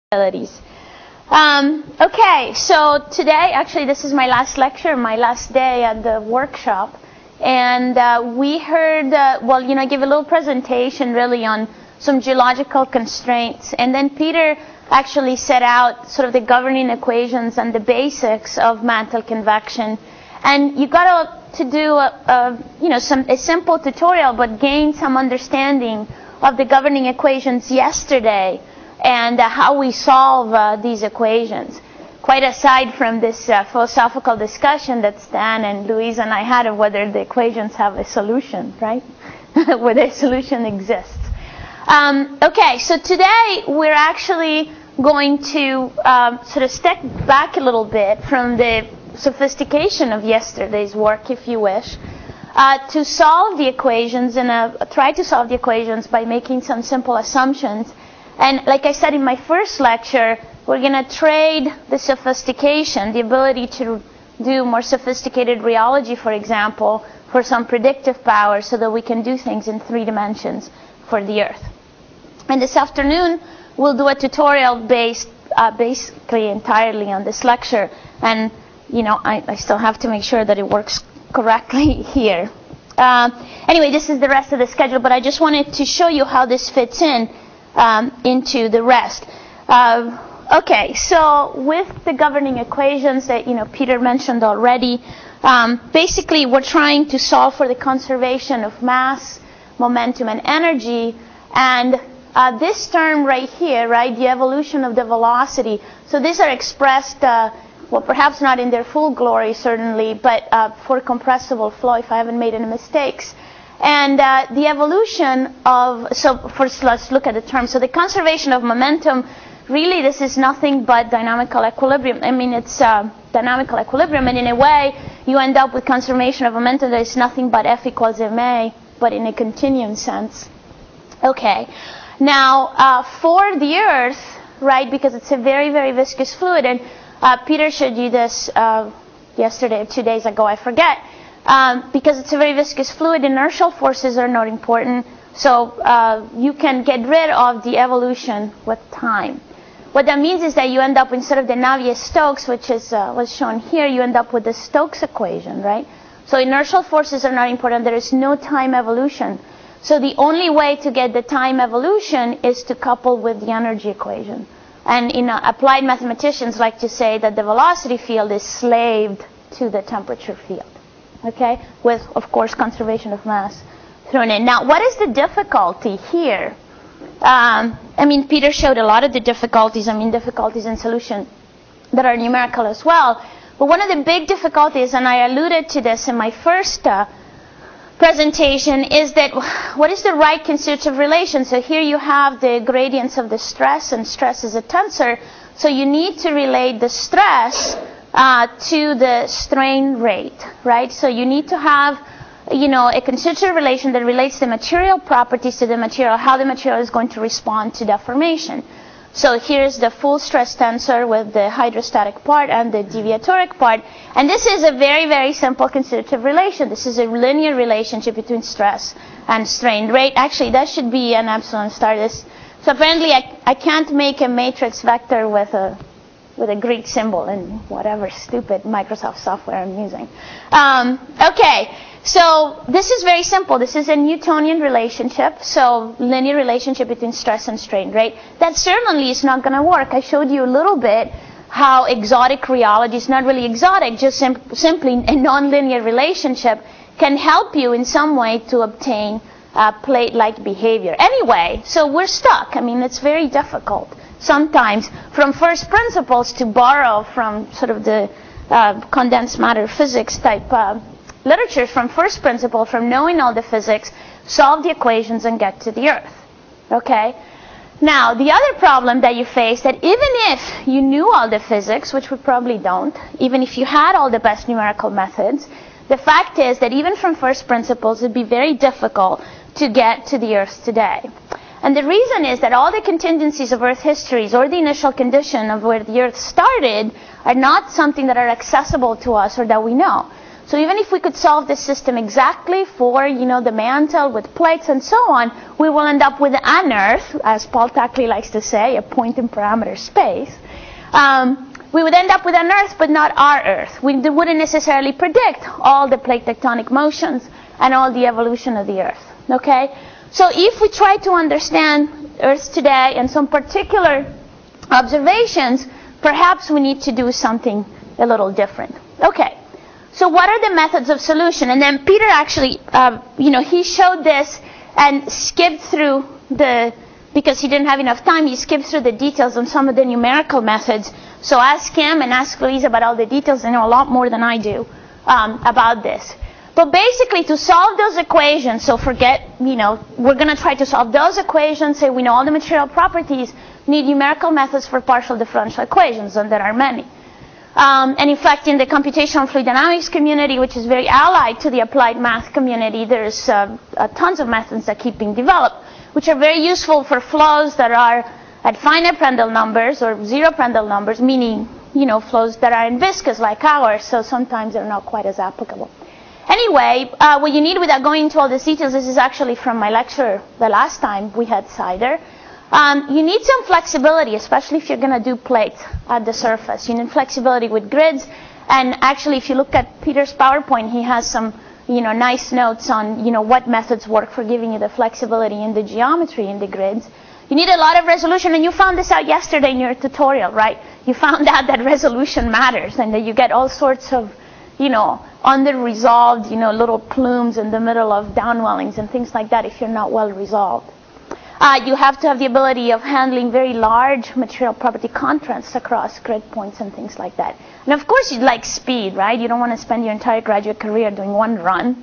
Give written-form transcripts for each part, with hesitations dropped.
abilities. Okay, so today, actually, this is my last lecture, my last day at the workshop, and we heard, I gave a little presentation really on some geological constraints, and then Peter actually set out sort of the governing equations and the basics of mantle convection, and you got to do a simple tutorial, but gain some understanding of the governing equations yesterday and how we solve these equations. Quite aside from this philosophical discussion that Stan and Louise and I had of whether the equations have a solution, right? Whether a solution exists. Okay, so today we're actually going to sort of step back a little bit from the sophistication of yesterday's work, if you wish, to solve the equations and try to solve the equations by making some simple assumptions. And like I said in my first lecture, we're going to trade the sophistication, the ability to do more sophisticated rheology, for example, for some predictive power so that we can do things in 3 dimensions for the Earth. And this afternoon, we'll do a tutorial based basically entirely on this lecture. And, I still have to make sure that it works correctly here. Anyway, this is the rest of the schedule, but I just wanted to show you how this fits into the rest. Okay, so with the governing equations that Peter mentioned already, basically we're trying to solve for the conservation of mass, momentum, and energy, and this term right here, right, the evolution of the velocity. So these are expressed, perhaps not in their full glory certainly, but for compressible flow, if I haven't made any mistakes. And the evolution of, so first let's look at the term. So the conservation of momentum, really this is nothing but dynamical equilibrium. I mean, it's dynamical equilibrium, and in a way you end up with conservation of momentum that is nothing but F equals ma, but in a continuum sense. Okay. Now, for the Earth, right, because it's a very, very viscous fluid, and Peter showed you this yesterday or 2 days ago, I forget. Because it's a very viscous fluid, inertial forces are not important, so you can get rid of the evolution with time. What that means is that you end up, instead of the Navier-Stokes, which is was shown here, you end up with the Stokes equation, right? So inertial forces are not important. There is no time evolution. So the only way to get the time evolution is to couple with the energy equation. And applied mathematicians like to say that the velocity field is slaved to the temperature field. Okay, with, of course, conservation of mass thrown in. Now, what is the difficulty here? Peter showed a lot of the difficulties, difficulties in solution that are numerical as well. But one of the big difficulties, and I alluded to this in my first presentation, is that what is the right constitutive relation? So here you have the gradients of the stress, and stress is a tensor. So you need to relate the stress to the strain rate, right? So you need to have, a constitutive relation that relates the material properties to the material, how the material is going to respond to deformation. So here's the full stress tensor with the hydrostatic part and the deviatoric part. And this is a very, very simple constitutive relation. This is a linear relationship between stress and strain rate. Actually, that should be an epsilon star. So apparently I can't make a matrix vector with a Greek symbol and whatever stupid Microsoft software I'm using. Okay, so this is very simple. This is a Newtonian relationship, so linear relationship between stress and strain rate. That certainly is not going to work. I showed you a little bit how exotic rheology is not really exotic, just simply a nonlinear relationship can help you in some way to obtain plate-like behavior. Anyway, so we're stuck. It's very difficult sometimes from first principles to borrow from sort of the condensed matter physics type literature from first principle, from knowing all the physics, solve the equations and get to the Earth. Okay? Now, the other problem that you face, that even if you knew all the physics, which we probably don't, even if you had all the best numerical methods, the fact is that even from first principles, it'd be very difficult to get to the Earth today. And the reason is that all the contingencies of Earth histories or the initial condition of where the Earth started are not something that are accessible to us or that we know. So even if we could solve this system exactly for, the mantle with plates and so on, we will end up with an Earth, as Paul Tackley likes to say, a point in parameter space. We would end up with an Earth, but not our Earth. We wouldn't necessarily predict all the plate tectonic motions and all the evolution of the Earth. Okay? So if we try to understand Earth today and some particular observations, perhaps we need to do something a little different. Okay. So what are the methods of solution? And then Peter actually, he showed this and skipped through because he didn't have enough time, he skipped through the details on some of the numerical methods. So ask him and ask Louise about all the details. They know a lot more than I do about this. But basically, to solve those equations, so forget, we're going to try to solve those equations, say we know all the material properties, need numerical methods for partial differential equations, and there are many. And in fact, in the computational fluid dynamics community, which is very allied to the applied math community, there's tons of methods that keep being developed, which are very useful for flows that are at finite Prandtl numbers or zero Prandtl numbers, meaning, flows that are in viscous like ours, so sometimes they're not quite as applicable. Anyway, what you need without going into all these details, this is actually from my lecture the last time we had CIDR. You need some flexibility, especially if you're going to do plates at the surface. You need flexibility with grids. And actually, if you look at Peter's PowerPoint, he has some, nice notes on, what methods work for giving you the flexibility in the geometry in the grids. You need a lot of resolution, and you found this out yesterday in your tutorial, right? You found out that resolution matters, and that you get all sorts of, under-resolved, little plumes in the middle of downwellings and things like that if you're not well resolved. You have to have the ability of handling very large material property contrasts across grid points and things like that. And of course, you'd like speed, right? You don't want to spend your entire graduate career doing one run.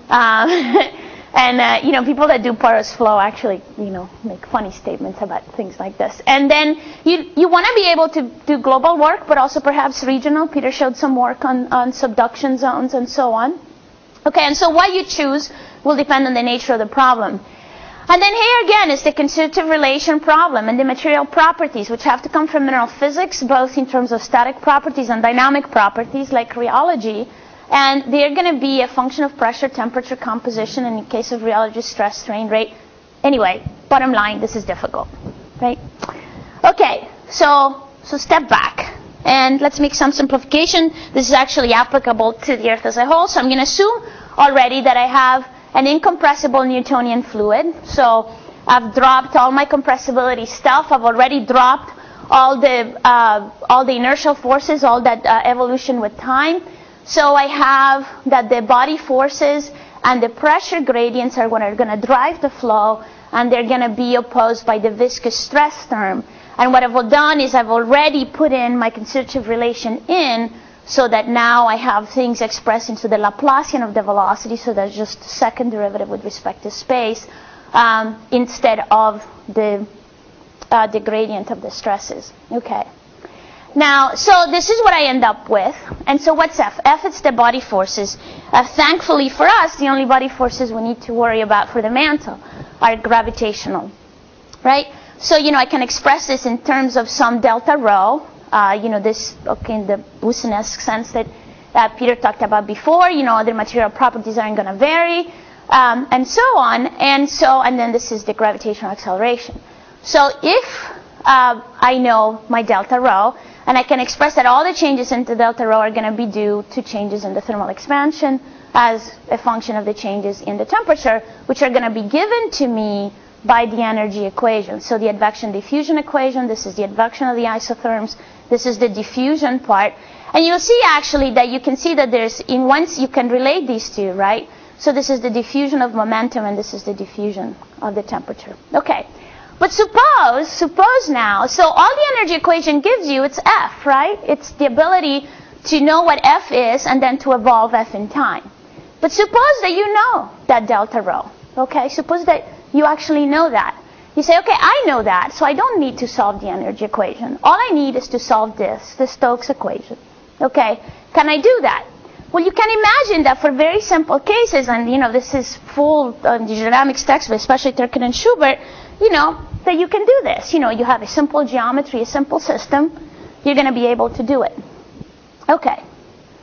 And people that do porous flow actually, make funny statements about things like this. And then you want to be able to do global work, but also perhaps regional. Peter showed some work on subduction zones and so on. Okay, and so what you choose will depend on the nature of the problem. And then here again is the constitutive relation problem and the material properties, which have to come from mineral physics, both in terms of static properties and dynamic properties like rheology. And they're going to be a function of pressure, temperature, composition, and in case of rheology, stress, strain rate. Anyway, bottom line, this is difficult, right? Okay, so step back. And let's make some simplification. This is actually applicable to the Earth as a whole. So I'm going to assume already that I have an incompressible Newtonian fluid. So I've dropped all my compressibility stuff. I've already dropped all the inertial forces, all that evolution with time. So I have that the body forces and the pressure gradients are what are going to drive the flow, and they're going to be opposed by the viscous stress term. And what I've done is I've already put in my constitutive relation in, so that now I have things expressed into the Laplacian of the velocity, so that's just the second derivative with respect to space, instead of the gradient of the stresses. Okay. Now, so this is what I end up with. And so what's F? F is the body forces. Thankfully for us, the only body forces we need to worry about for the mantle are gravitational, right? So, I can express this in terms of some delta rho. This, in the Boussinesque sense that Peter talked about before, other material properties aren't going to vary, and so on. And then this is the gravitational acceleration. So if I know my delta rho, and I can express that all the changes into delta rho are going to be due to changes in the thermal expansion as a function of the changes in the temperature, which are going to be given to me by the energy equation. So the advection diffusion equation, this is the advection of the isotherms, this is the diffusion part. And you'll see actually that you can see that once you can relate these two, right? So this is the diffusion of momentum and this is the diffusion of the temperature. Okay. But suppose now, so all the energy equation gives you, it's F, right? It's the ability to know what F is and then to evolve F in time. But suppose that you know that delta rho, okay? Suppose that you actually know that. You say, okay, I know that, so I don't need to solve the energy equation. All I need is to solve the Stokes equation, okay? Can I do that? Well, you can imagine that for very simple cases, and, this is full the dynamics text, but especially Turkin and Schubert, that you can do this. You have a simple geometry, a simple system, you're going to be able to do it. Okay.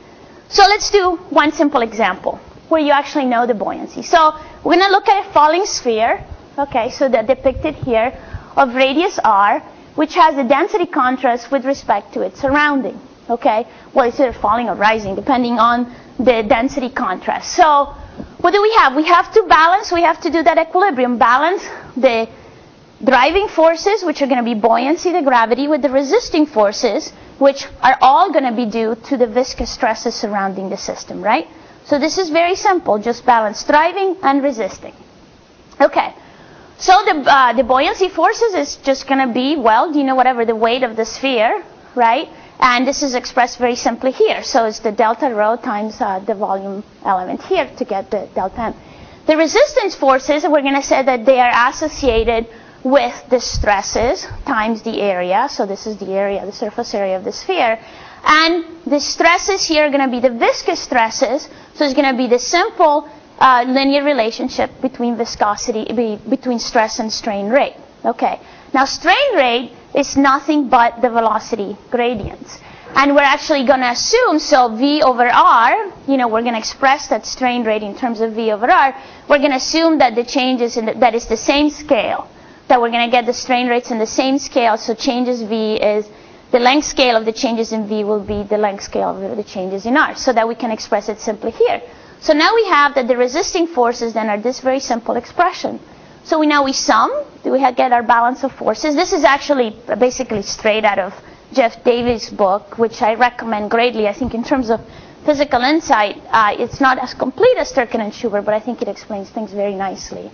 So let's do one simple example where you actually know the buoyancy. So we're going to look at a falling sphere, okay, so they're depicted here, of radius r, which has a density contrast with respect to its surrounding, okay? Well, it's either falling or rising, depending on the density contrast. So what do we have? We have to balance, we have to do that equilibrium, balance the driving forces, which are going to be buoyancy, the gravity, with the resisting forces, which are all going to be due to the viscous stresses surrounding the system, right? So this is very simple, just balance driving and resisting. Okay, so the buoyancy forces is just going to be, well, you know, whatever the weight of the sphere, right? And this is expressed very simply here. So it's the delta rho times the volume element here to get the delta m. The resistance forces, we're going to say that they are associated with the stresses times the area. So this is the area, the surface area of the sphere. And the stresses here are going to be the viscous stresses. So it's going to be the simple linear relationship between viscosity, between stress and strain rate. Okay. Now strain rate is nothing but the velocity gradients. And we're actually going to assume, so V over R, you know, we're going to express that strain rate in terms of V over R. We're going to assume that the changes that is the same scale, that we're going to get the strain rates in the same scale. So changes V is, the length scale of the changes in V will be the length scale of the changes in R, so that we can express it simply here. So now we have that the resisting forces then are this very simple expression. So we sum, we get our balance of forces. This is actually basically straight out of Jeff Davis' book, which I recommend greatly. I think in terms of physical insight, it's not as complete as Turkin and Schubert, but I think it explains things very nicely.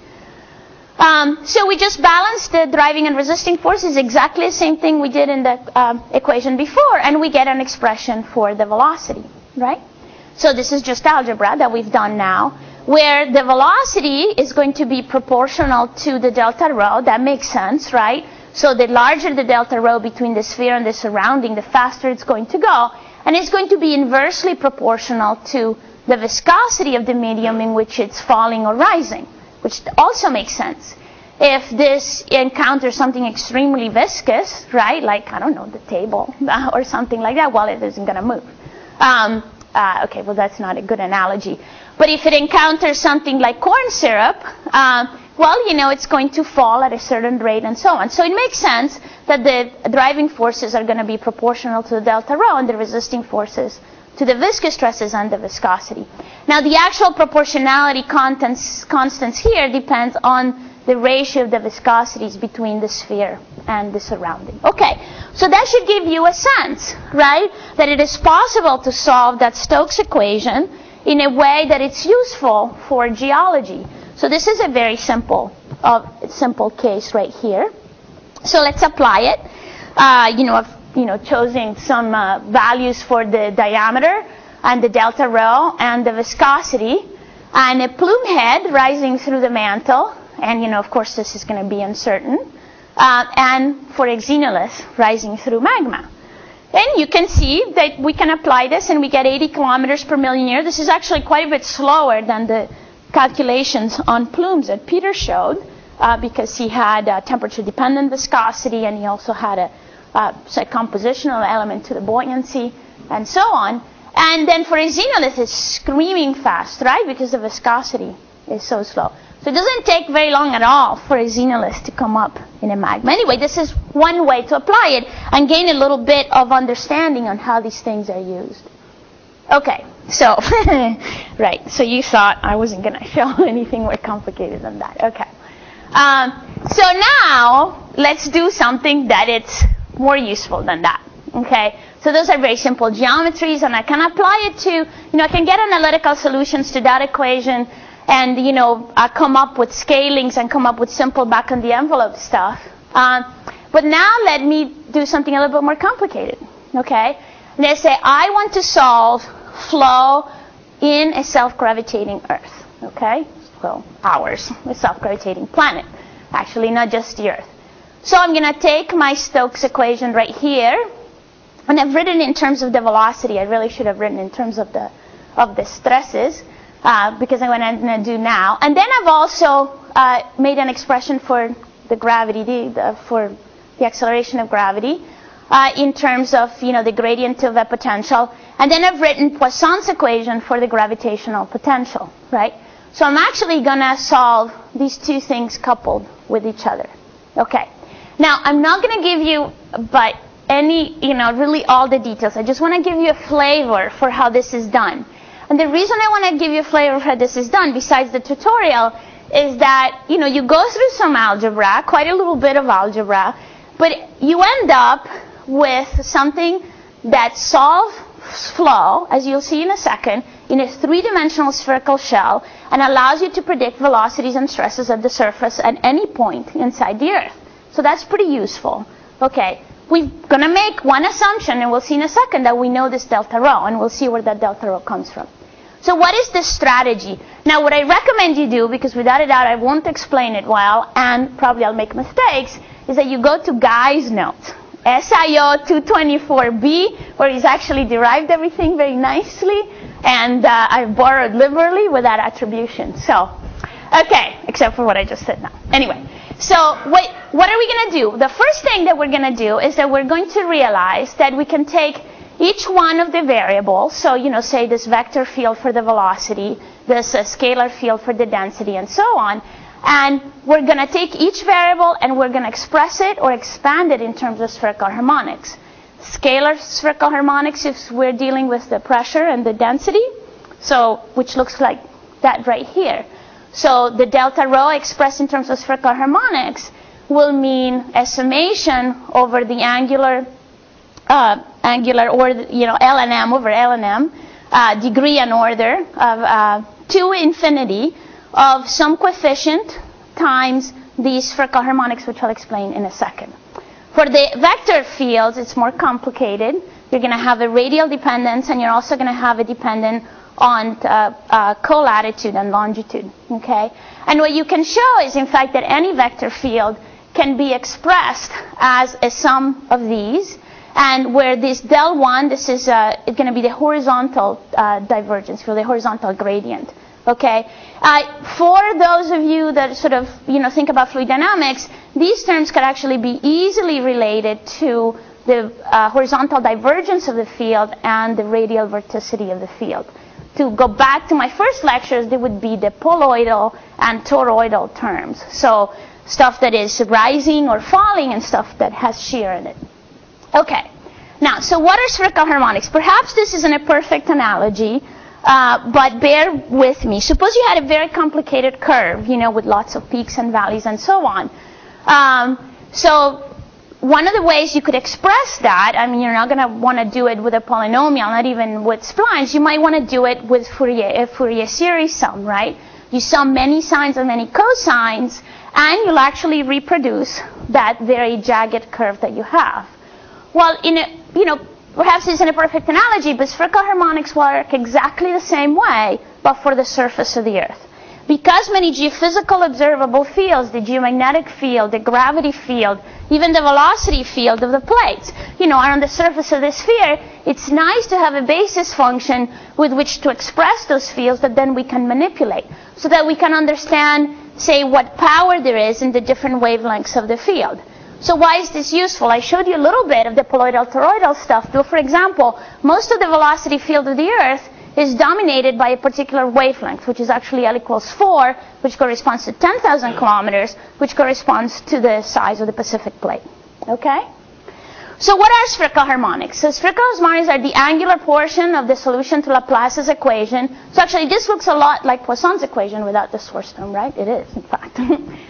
So we just balance the driving and resisting forces, exactly the same thing we did in the equation before, and we get an expression for the velocity, right? So this is just algebra that we've done now, where the velocity is going to be proportional to the delta rho. That makes sense, right? So the larger the delta rho between the sphere and the surrounding, the faster it's going to go. And it's going to be inversely proportional to the viscosity of the medium in which it's falling or rising, which also makes sense. If this encounters something extremely viscous, right, like, I don't know, the table or something like that, well, it isn't going to move. Okay, well, that's not a good analogy. But if it encounters something like corn syrup, well, you know, it's going to fall at a certain rate and so on. So it makes sense that the driving forces are going to be proportional to the delta rho and the resisting forces to the viscous stresses and the viscosity. Now, the actual proportionality constants here depends on the ratio of the viscosities between the sphere and the surrounding. Okay, so that should give you a sense, right, that it is possible to solve that Stokes equation in a way that it's useful for geology. So this is a very simple case right here. So let's apply it. I've chosen some values for the diameter and the delta rho and the viscosity, and a plume head rising through the mantle. And, of course, this is going to be uncertain. And for a xenolith rising through magma. Then you can see that we can apply this and we get 80 kilometers per million year. This is actually quite a bit slower than the calculations on plumes that Peter showed, because he had temperature-dependent viscosity and he also had a compositional element to the buoyancy and so on. And then for a xenolith, it's screaming fast, right, because the viscosity is so slow. So it doesn't take very long at all for a xenolith to come up in a magma. Anyway, this is one way to apply it and gain a little bit of understanding on how these things are used. Okay, so, right, so you thought I wasn't going to show anything more complicated than that. Okay. So now, let's do something that it's more useful than that. Okay, so those are very simple geometries, and I can apply it to, I can get analytical solutions to that equation, and, come up with scalings and come up with simple back-on-the-envelope stuff. But now let me do something a little bit more complicated, okay? Let's say I want to solve flow in a self-gravitating Earth, okay? So ours, a self-gravitating planet, actually, not just the Earth. So I'm going to take my Stokes equation right here, and I've written in terms of the velocity. I really should have written in terms of the stresses. Because I'm going to do now. And then I've also made an expression for the gravity, for the acceleration of gravity. in terms of, the gradient of a potential. And then I've written Poisson's equation for the gravitational potential, right? So I'm actually going to solve these two things coupled with each other. Okay. Now, I'm not going to give you really all the details. I just want to give you a flavor for how this is done. And the reason I want to give you a flavor of how this is done, besides the tutorial, is that, you go through some algebra, quite a little bit of algebra, but you end up with something that solves flow, as you'll see in a second, in a three-dimensional spherical shell, and allows you to predict velocities and stresses at the surface at any point inside the Earth. So that's pretty useful. Okay, we're going to make one assumption, and we'll see in a second that we know this delta rho, and we'll see where that delta rho comes from. So what is the strategy? Now, what I recommend you do, because without a doubt I won't explain it well, and probably I'll make mistakes, is that you go to Guy's notes, SIO 224b, where he's actually derived everything very nicely, and I've borrowed liberally with that attribution. So, okay, except for what I just said now. Anyway, so what are we going to do? The first thing that we're going to do is that we're going to realize that we can take each one of the variables, so, say this vector field for the velocity, this scalar field for the density, and so on, and we're going to take each variable and we're going to express it or expand it in terms of spherical harmonics. Scalar spherical harmonics if we're dealing with the pressure and the density, so which looks like that right here. So the delta rho expressed in terms of spherical harmonics will mean a summation over the angular or ln m over ln m, degree and order of to infinity of some coefficient times these spherical harmonics, which I'll explain in a second. For the vector fields, it's more complicated. You're going to have a radial dependence, and you're also going to have a dependent on co-latitude and longitude. Okay? And what you can show is, in fact, that any vector field can be expressed as a sum of these, and where this del1, this is going to be the horizontal divergence, for the horizontal gradient. Okay, for those of you that sort of think about fluid dynamics, these terms could actually be easily related to the horizontal divergence of the field and the radial vorticity of the field. To go back to my first lectures, they would be the poloidal and toroidal terms. So stuff that is rising or falling and stuff that has shear in it. Okay, now so what are spherical harmonics? Perhaps this isn't a perfect analogy. But bear with me. Suppose you had a very complicated curve, with lots of peaks and valleys and so on. So one of the ways you could express that, you're not going to want to do it with a polynomial, not even with splines. You might want to do it with a Fourier series sum, right? You sum many sines and many cosines, and you'll actually reproduce that very jagged curve that you have. Well, perhaps this isn't a perfect analogy, but spherical harmonics work exactly the same way, but for the surface of the Earth. Because many geophysical observable fields, the geomagnetic field, the gravity field, even the velocity field of the plates, are on the surface of the sphere, it's nice to have a basis function with which to express those fields that then we can manipulate, so that we can understand, say, what power there is in the different wavelengths of the field. So why is this useful? I showed you a little bit of the poloidal-toroidal stuff. So, for example, most of the velocity field of the Earth is dominated by a particular wavelength, which is actually L equals 4, which corresponds to 10,000 kilometers, which corresponds to the size of the Pacific plate. Okay? So what are spherical harmonics? So spherical harmonics are the angular portion of the solution to Laplace's equation. So actually, this looks a lot like Poisson's equation without the source term, right? It is, in fact.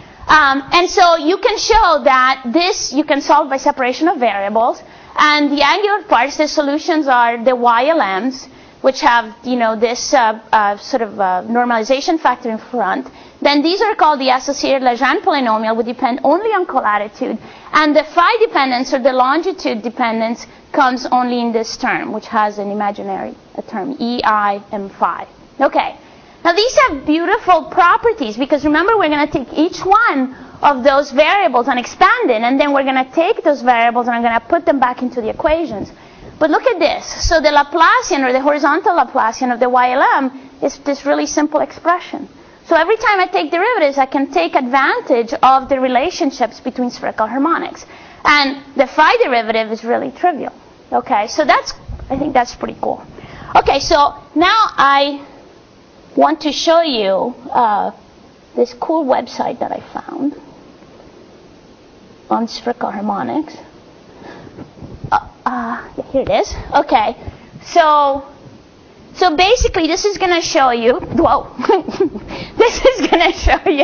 And so you can show that this you can solve by separation of variables. And the angular parts, the solutions are the YLMs, which have, this sort of normalization factor in front. Then these are called the associated Legendre polynomial, which depend only on colatitude. And the phi dependence, or the longitude dependence, comes only in this term, which has an imaginary term, EI and phi. Okay. Now these have beautiful properties, because remember, we're going to take each one of those variables and expand it, and then we're going to take those variables and I'm going to put them back into the equations. But look at this. So the Laplacian, or the horizontal Laplacian of the YLM, is this really simple expression. So every time I take derivatives, I can take advantage of the relationships between spherical harmonics. And the phi derivative is really trivial. Okay, so I think that's pretty cool. Okay, so now I want to show you this cool website that I found on spherical harmonics. Here it is. Okay, so basically this is going to show you, this is going to show you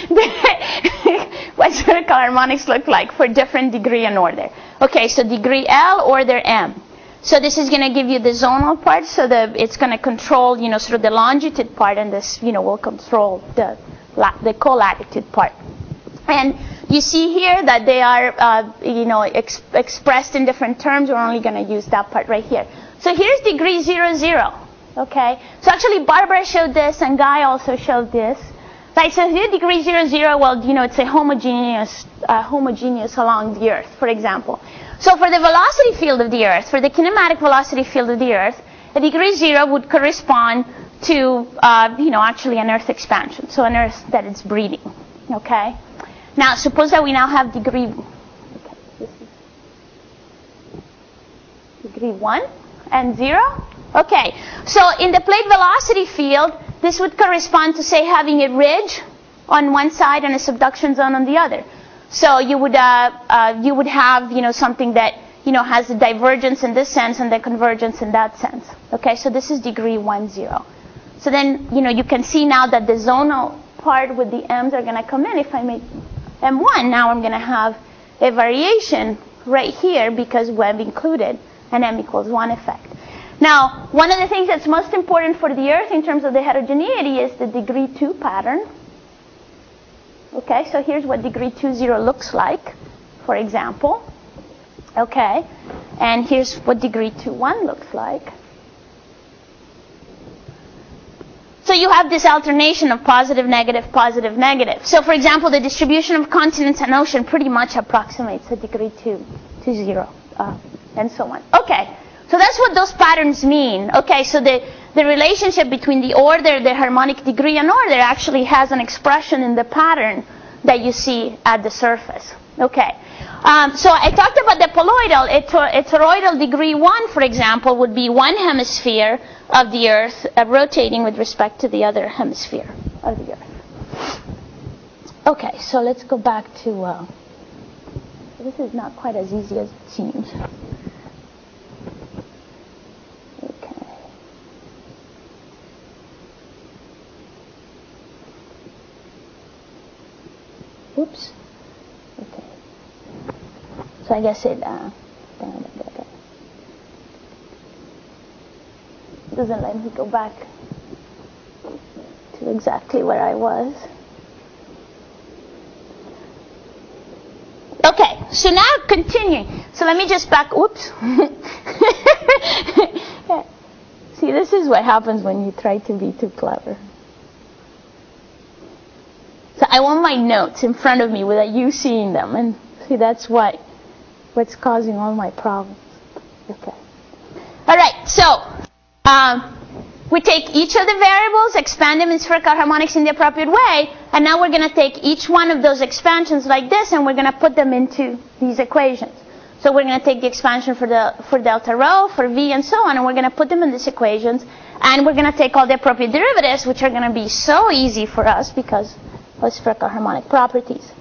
what spherical harmonics look like for different degree and order. Okay, so degree L, order M. So this is going to give you the zonal part, so it's going to control, sort of the longitude part, and this, will control the colatitude part. And you see here that they are, expressed in different terms. We're only going to use that part right here. So here's degree 0, 0. Okay. So actually, Barbara showed this, and Guy also showed this. Right. So here, degree 0, 0. Well, it's a homogeneous along the Earth, for example. So for the velocity field of the Earth, for the kinematic velocity field of the Earth, a degree 0 would correspond to, actually an Earth expansion. So an Earth that it's breathing. Okay. Now, suppose that we now have degree 1 and 0. Okay, so in the plate velocity field, this would correspond to, say, having a ridge on one side and a subduction zone on the other. So you would have, something that, has the divergence in this sense and the convergence in that sense. Okay, so this is degree 1, 0. So then, you can see now that the zonal part with the M's are going to come in. If I make M1, now I'm going to have a variation right here because we've included an M equals 1 effect. Now, one of the things that's most important for the Earth in terms of the heterogeneity is the degree 2 pattern. Okay, so here's what degree 2, 0 looks like, for example. Okay, and here's what degree 2, 1 looks like. So you have this alternation of positive, negative, positive, negative. So, for example, the distribution of continents and ocean pretty much approximates a degree 2 to 0, and so on. Okay, so that's what those patterns mean. Okay, so the relationship between the order, the harmonic degree, and order actually has an expression in the pattern that you see at the surface. Okay, so I talked about the poloidal. A toroidal degree 1, for example, would be one hemisphere of the Earth rotating with respect to the other hemisphere of the Earth. Okay, so let's go back to, this is not quite as easy as it seems. Okay. Oops. Okay. So I guess it doesn't let me go back to exactly where I was. Okay, so now continuing. So let me just back, oops. See, this is what happens when you try to be too clever. So I want my notes in front of me without you seeing them. And see, that's what's causing all my problems. Okay. All right, so we take each of the variables, expand them in spherical harmonics in the appropriate way, and now we're going to take each one of those expansions like this, and we're going to put them into these equations. So we're going to take the expansion for delta rho, for V, and so on, and we're going to put them in these equations, and we're going to take all the appropriate derivatives, which are going to be so easy for us because of spherical harmonic properties.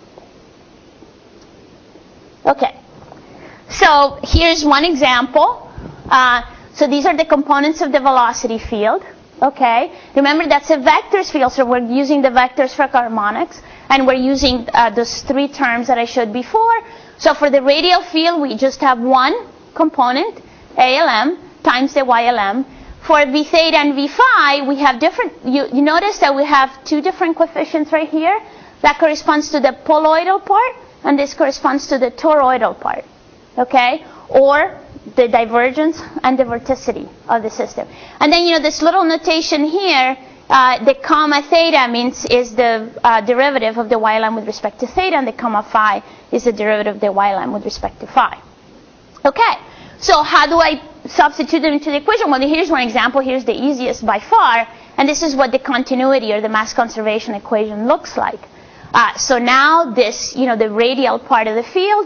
Okay, so here's one example. So these are the components of the velocity field. Okay, remember that's a vectors field, so we're using the vectors for harmonics, and we're using those three terms that I showed before. So for the radial field, we just have one component, ALM, times the YLM. For V theta and V phi, we have different, you notice that we have two different coefficients right here. That corresponds to the poloidal part, and this corresponds to the toroidal part. Okay, or the divergence and the vorticity of the system. And then, this little notation here, the comma theta is the derivative of the YLM with respect to theta, and the comma phi is the derivative of the YLM with respect to phi. Okay, so how do I substitute them into the equation? Well, here's one example. Here's the easiest by far, and this is what the continuity or the mass conservation equation looks like. So now this, the radial part of the field,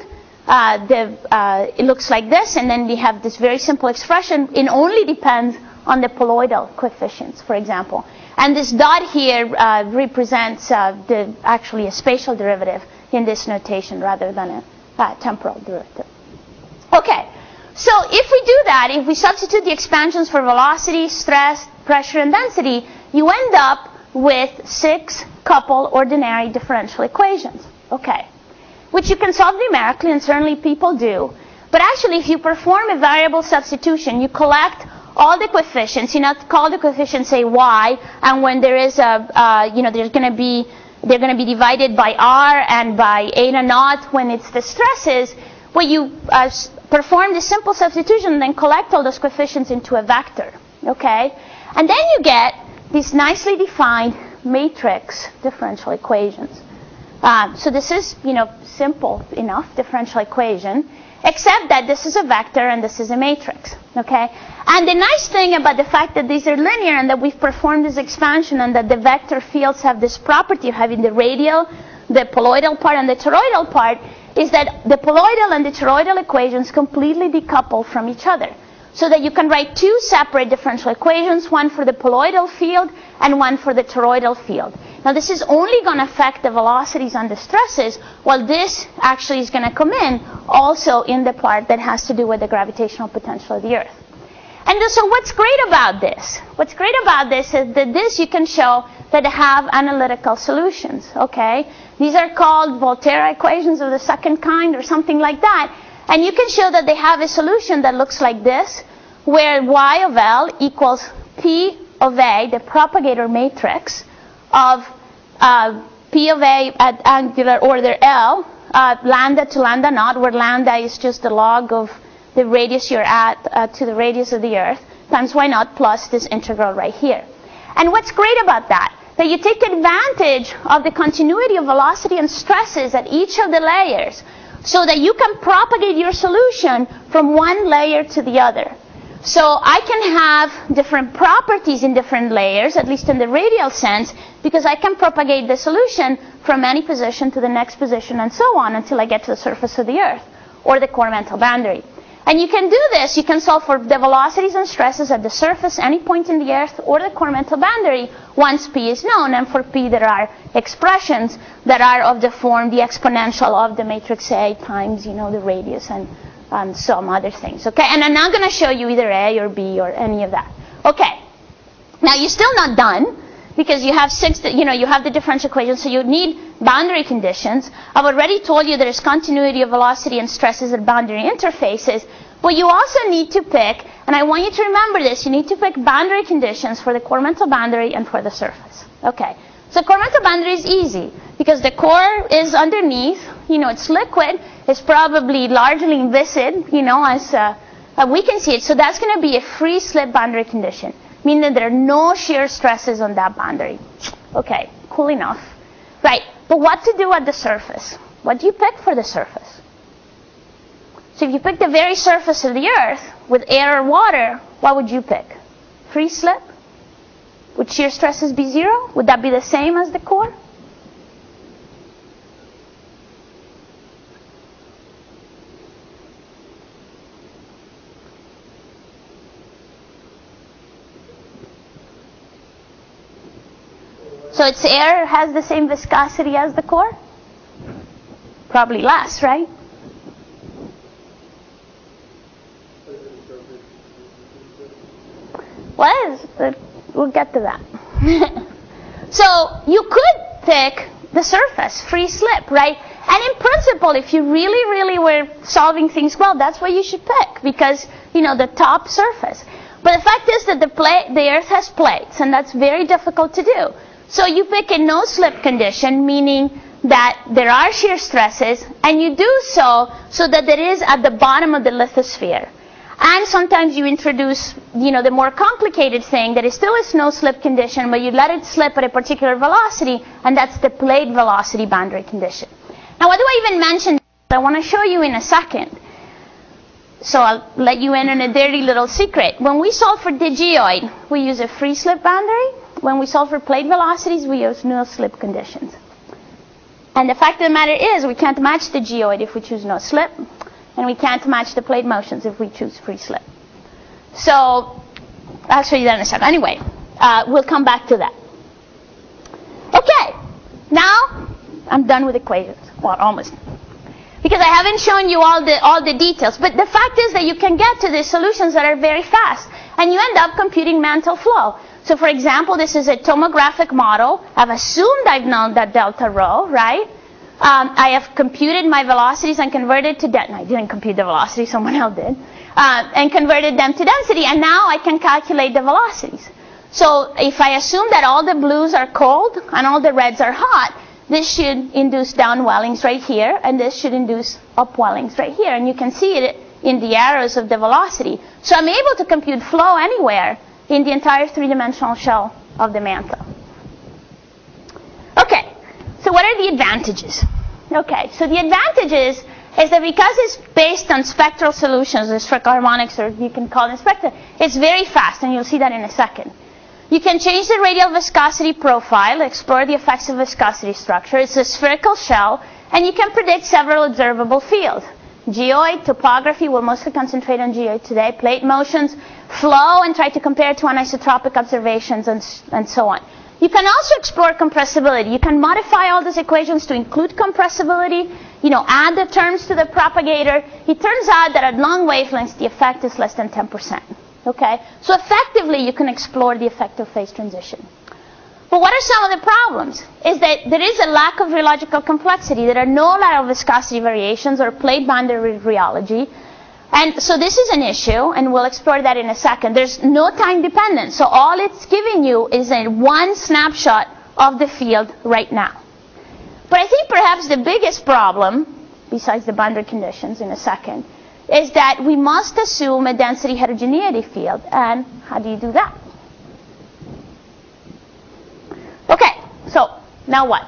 it looks like this, and then we have this very simple expression. It only depends on the colloidal coefficients, for example. And this dot here represents actually a spatial derivative in this notation rather than a temporal derivative. Okay, so if we do that, if we substitute the expansions for velocity, stress, pressure, and density, you end up with 6 coupled ordinary differential equations. Okay, which you can solve numerically, and certainly people do. But actually, if you perform a variable substitution, you collect all the coefficients. You know, call the coefficients, say y, and when there is they're going to be divided by r and by eta naught when it's the stresses. Well, you perform the simple substitution, and then collect all those coefficients into a vector. Okay, and then you get these nicely defined matrix differential equations. So this is, simple enough differential equation, except that this is a vector and this is a matrix, okay? And the nice thing about the fact that these are linear and that we've performed this expansion and that the vector fields have this property of having the radial, the poloidal part, and the toroidal part is that the poloidal and the toroidal equations completely decouple from each other. So that you can write 2 separate differential equations, one for the poloidal field and one for the toroidal field. Now this is only going to affect the velocities and the stresses, while this actually is going to come in also in the part that has to do with the gravitational potential of the Earth. And so what's great about this? What's great about this is that this you can show that have analytical solutions, okay? These are called Volterra equations of the second kind or something like that. And you can show that they have a solution that looks like this, where y of L equals P of A, the propagator matrix, of P of A at angular order L, lambda to lambda naught, where lambda is just the log of the radius you're at to the radius of the Earth, times y naught plus this integral right here. And what's great about that? That you take advantage of the continuity of velocity and stresses at each of the layers, so that you can propagate your solution from one layer to the other. So I can have different properties in different layers, at least in the radial sense, because I can propagate the solution from any position to the next position and so on until I get to the surface of the Earth or the core mental boundary. And you can do this, you can solve for the velocities and stresses at the surface, any point in the Earth, or the core mental boundary once P is known. And for P there are expressions that are of the form, the exponential of the matrix A times, the radius and some other things. Okay, and I'm not going to show you either A or B or any of that. Okay, now you're still not done, because you have you have the differential equation, so you need boundary conditions. I've already told you there's continuity of velocity and stresses at boundary interfaces, but you also need to pick, and I want you to remember this, you need to pick boundary conditions for the core mental boundary and for the surface. Okay, so core mental boundary is easy, because the core is underneath, it's liquid, it's probably largely inviscid, as we can see it, so that's going to be a free slip boundary condition, meaning that there are no shear stresses on that boundary. Okay, cool enough. Right, but what to do at the surface? What do you pick for the surface? So if you pick the very surface of the Earth with air or water, what would you pick? Free slip? Would shear stresses be 0? Would that be the same as the core? So its air has the same viscosity as the core? Probably less, right? Well, we'll get to that. So you could pick the surface, free slip, right? And in principle, if you really, really were solving things well, that's what you should pick, because, the top surface. But the fact is that the Earth has plates, and that's very difficult to do. So you pick a no-slip condition, meaning that there are shear stresses, and you do so that it is at the bottom of the lithosphere. And sometimes you introduce, the more complicated thing that is still a no-slip condition, but you let it slip at a particular velocity, and that's the plate velocity boundary condition. Now, why do I even mention this? I want to show you in a second. So I'll let you in on a dirty little secret. When we solve for digeoid, we use a free slip boundary. When we solve for plate velocities, we use no-slip conditions. And the fact of the matter is we can't match the geoid if we choose no slip, and we can't match the plate motions if we choose free slip. So I'll show you that in a second. Anyway, we'll come back to that. Okay, now I'm done with equations. Well, almost. Because I haven't shown you all the details. But the fact is that you can get to these solutions that are very fast. And you end up computing mantle flow. So for example, this is a tomographic model. I've assumed I've known that delta rho, right? I have computed my velocities and converted to density. I didn't compute the velocity, someone else did. And converted them to density. And now I can calculate the velocities. So if I assume that all the blues are cold and all the reds are hot, this should induce downwellings right here, and this should induce upwellings right here. And you can see it in the arrows of the velocity. So I'm able to compute flow anywhere in the entire three-dimensional shell of the mantle. Okay, so what are the advantages? Okay, so the advantages is that because it's based on spectral solutions, the spherical harmonics, or you can call them spectra, it's very fast, and you'll see that in a second. You can change the radial viscosity profile, explore the effects of viscosity structure. It's a spherical shell, and you can predict several observable fields. Geoid, topography, we'll mostly concentrate on geoid today, plate motions, flow, and try to compare it to anisotropic observations, and so on. You can also explore compressibility. You can modify all these equations to include compressibility, add the terms to the propagator. It turns out that at long wavelengths, the effect is less than 10%. Okay? So effectively, you can explore the effect of phase transition. But what are some of the problems? Is that there is a lack of rheological complexity. There are no lateral viscosity variations or plate boundary rheology. And so this is an issue, and we'll explore that in a second. There's no time dependence. So all it's giving you is a one snapshot of the field right now. But I think perhaps the biggest problem, besides the boundary conditions in a second, is that we must assume a density heterogeneity field. And how do you do that? Okay, so now what?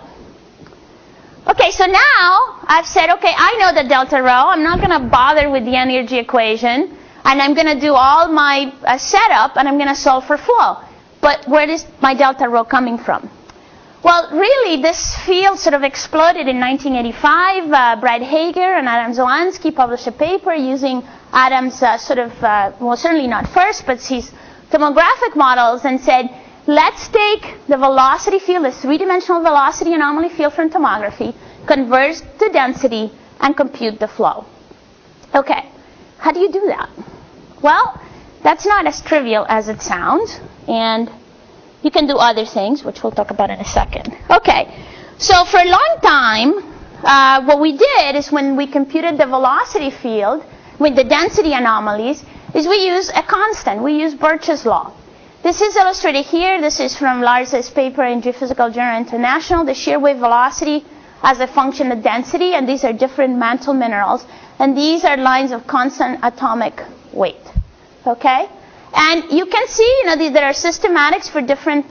Okay, so now I've said, okay, I know the delta rho. I'm not going to bother with the energy equation. And I'm going to do all my setup, and I'm going to solve for flow. But where is my delta rho coming from? Well, really, this field sort of exploded in 1985. Brad Hager and Adam Zwansky published a paper using Adam's well, certainly not first, but his tomographic models, and said, let's take the velocity field, the three-dimensional velocity anomaly field from tomography, convert to density, and compute the flow. Okay, how do you do that? Well, that's not as trivial as it sounds, and you can do other things, which we'll talk about in a second. Okay, so for a long time, what we did is when we computed the velocity field with the density anomalies, is we use a constant. We use Birch's law. This is illustrated here. This is from Lars's paper in Geophysical Journal International, the shear wave velocity as a function of density, and these are different mantle minerals, and these are lines of constant atomic weight. Okay? And you can see, there are systematics for different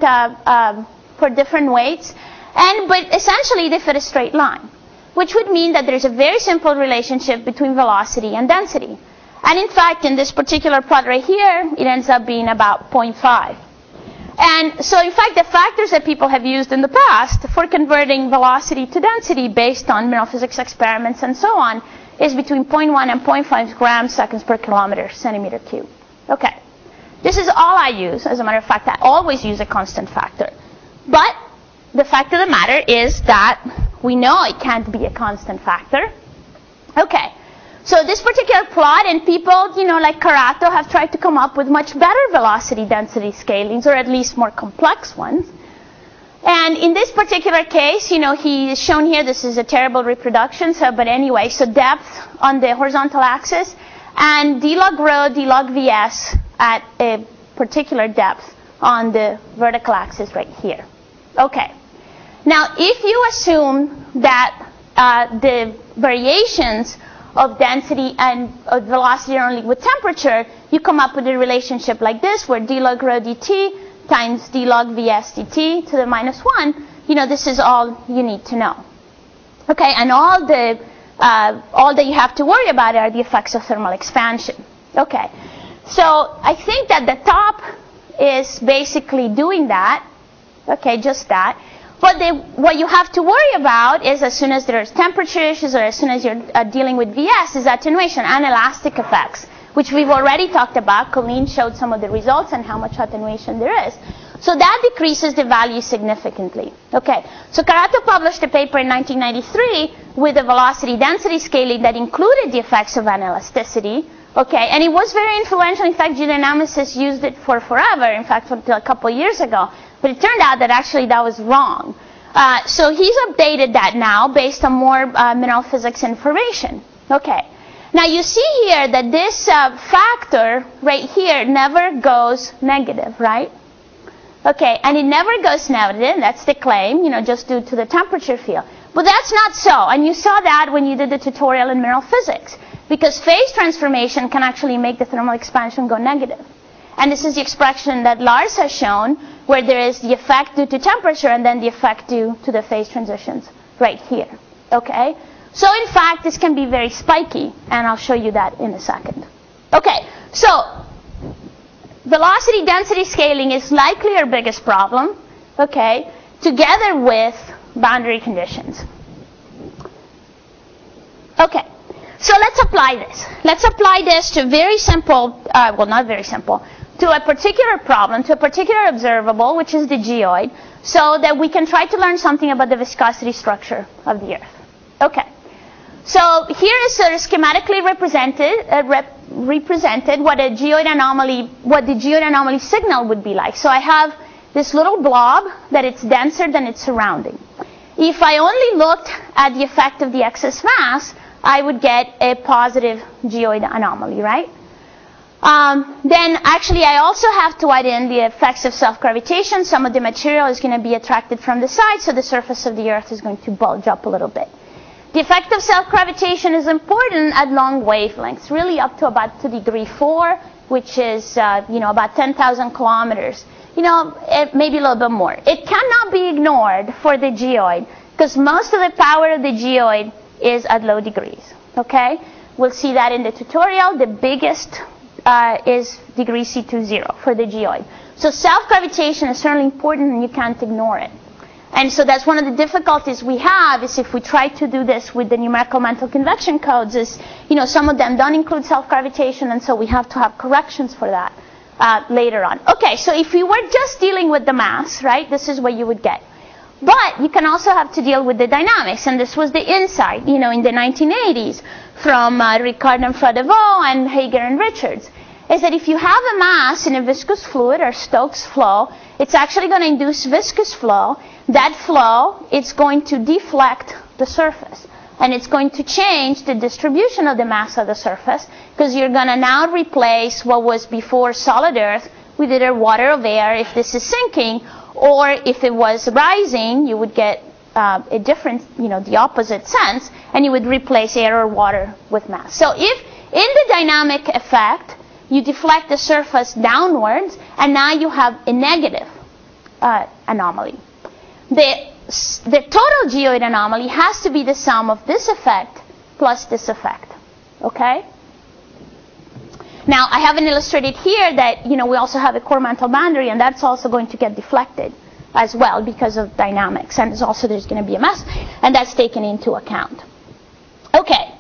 weights, but essentially they fit a straight line, which would mean that there's a very simple relationship between velocity and density. And in fact, in this particular plot right here, it ends up being about 0.5. And so in fact, the factors that people have used in the past for converting velocity to density based on mineral physics experiments and so on is between 0.1 and 0.5 grams seconds per kilometer centimeter cube. Okay. This is all I use. As a matter of fact, I always use a constant factor. But the fact of the matter is that we know it can't be a constant factor. Okay. So this particular plot, and people, like Karato, have tried to come up with much better velocity density scalings, or at least more complex ones. And in this particular case, he is shown here. This is a terrible reproduction. But anyway, so depth on the horizontal axis, and d log rho, d log vs at a particular depth on the vertical axis right here. Okay. Now, if you assume that the variations of density and of velocity are only with temperature, you come up with a relationship like this, where d log rho dt times d log vs dt to the minus 1, this is all you need to know. Okay, and all that you have to worry about are the effects of thermal expansion. Okay, so I think that the top is basically doing that. Okay, just that. But what you have to worry about is as soon as there's temperature issues or as soon as you're dealing with VS is attenuation, anelastic effects, which we've already talked about. Colleen showed some of the results and how much attenuation there is. So that decreases the value significantly. Okay, so Carato published a paper in 1993 with a velocity density scaling that included the effects of anelasticity. Okay, and it was very influential. In fact, geodynamicists used it for forever, in fact, until a couple of years ago. But it turned out that actually that was wrong. So he's updated that now based on more mineral physics information. Okay. Now you see here that this factor right here never goes negative, right? Okay, and it never goes negative, that's the claim, just due to the temperature field. But that's not so, and you saw that when you did the tutorial in mineral physics, because phase transformation can actually make the thermal expansion go negative. And this is the expression that Lars has shown, where there is the effect due to temperature and then the effect due to the phase transitions right here. Okay? So in fact, this can be very spiky, and I'll show you that in a second. Okay, so velocity density scaling is likely our biggest problem, okay, together with boundary conditions. Okay, so let's apply this. Let's apply this to very simple, well, not very simple, to a particular problem, to a particular observable, which is the geoid, so that we can try to learn something about the viscosity structure of the Earth. Okay. So here is schematically represented what a geoid anomaly, what the geoid anomaly signal would be like. So I have this little blob that it's denser than its surrounding. If I only looked at the effect of the excess mass, I would get a positive geoid anomaly, right? Then actually I also have to add in the effects of self-gravitation. Some of the material is going to be attracted from the side, so the surface of the Earth is going to bulge up a little bit. The effect of self-gravitation is important at long wavelengths, really up to about 2 degree 4, which is, about 10,000 kilometers. Maybe a little bit more. It cannot be ignored for the geoid, because most of the power of the geoid is at low degrees, okay? We'll see that in the tutorial. The biggest is degree C20 for the geoid. So self-gravitation is certainly important, and you can't ignore it. And so that's one of the difficulties we have is if we try to do this with the numerical mantle convection codes is, some of them don't include self-gravitation, and so we have to have corrections for that later on. Okay, so if you were just dealing with the mass, right, this is what you would get. But you can also have to deal with the dynamics, and this was the insight, in the 1980s from Ricard and Fradevaux and Hager and Richards, is that if you have a mass in a viscous fluid or Stokes flow, it's actually going to induce viscous flow. That flow, it's going to deflect the surface. And it's going to change the distribution of the mass of the surface, because you're going to now replace what was before solid Earth with either water or air if this is sinking, or if it was rising, you would get a different, the opposite sense, and you would replace air or water with mass. So if in the dynamic effect, you deflect the surface downwards, and now you have a negative anomaly. The total geoid anomaly has to be the sum of this effect plus this effect, okay? Now, I haven't illustrated here that, we also have a core mantle boundary, and that's also going to get deflected as well because of dynamics, and there's going to be a mass, and that's taken into account. Okay.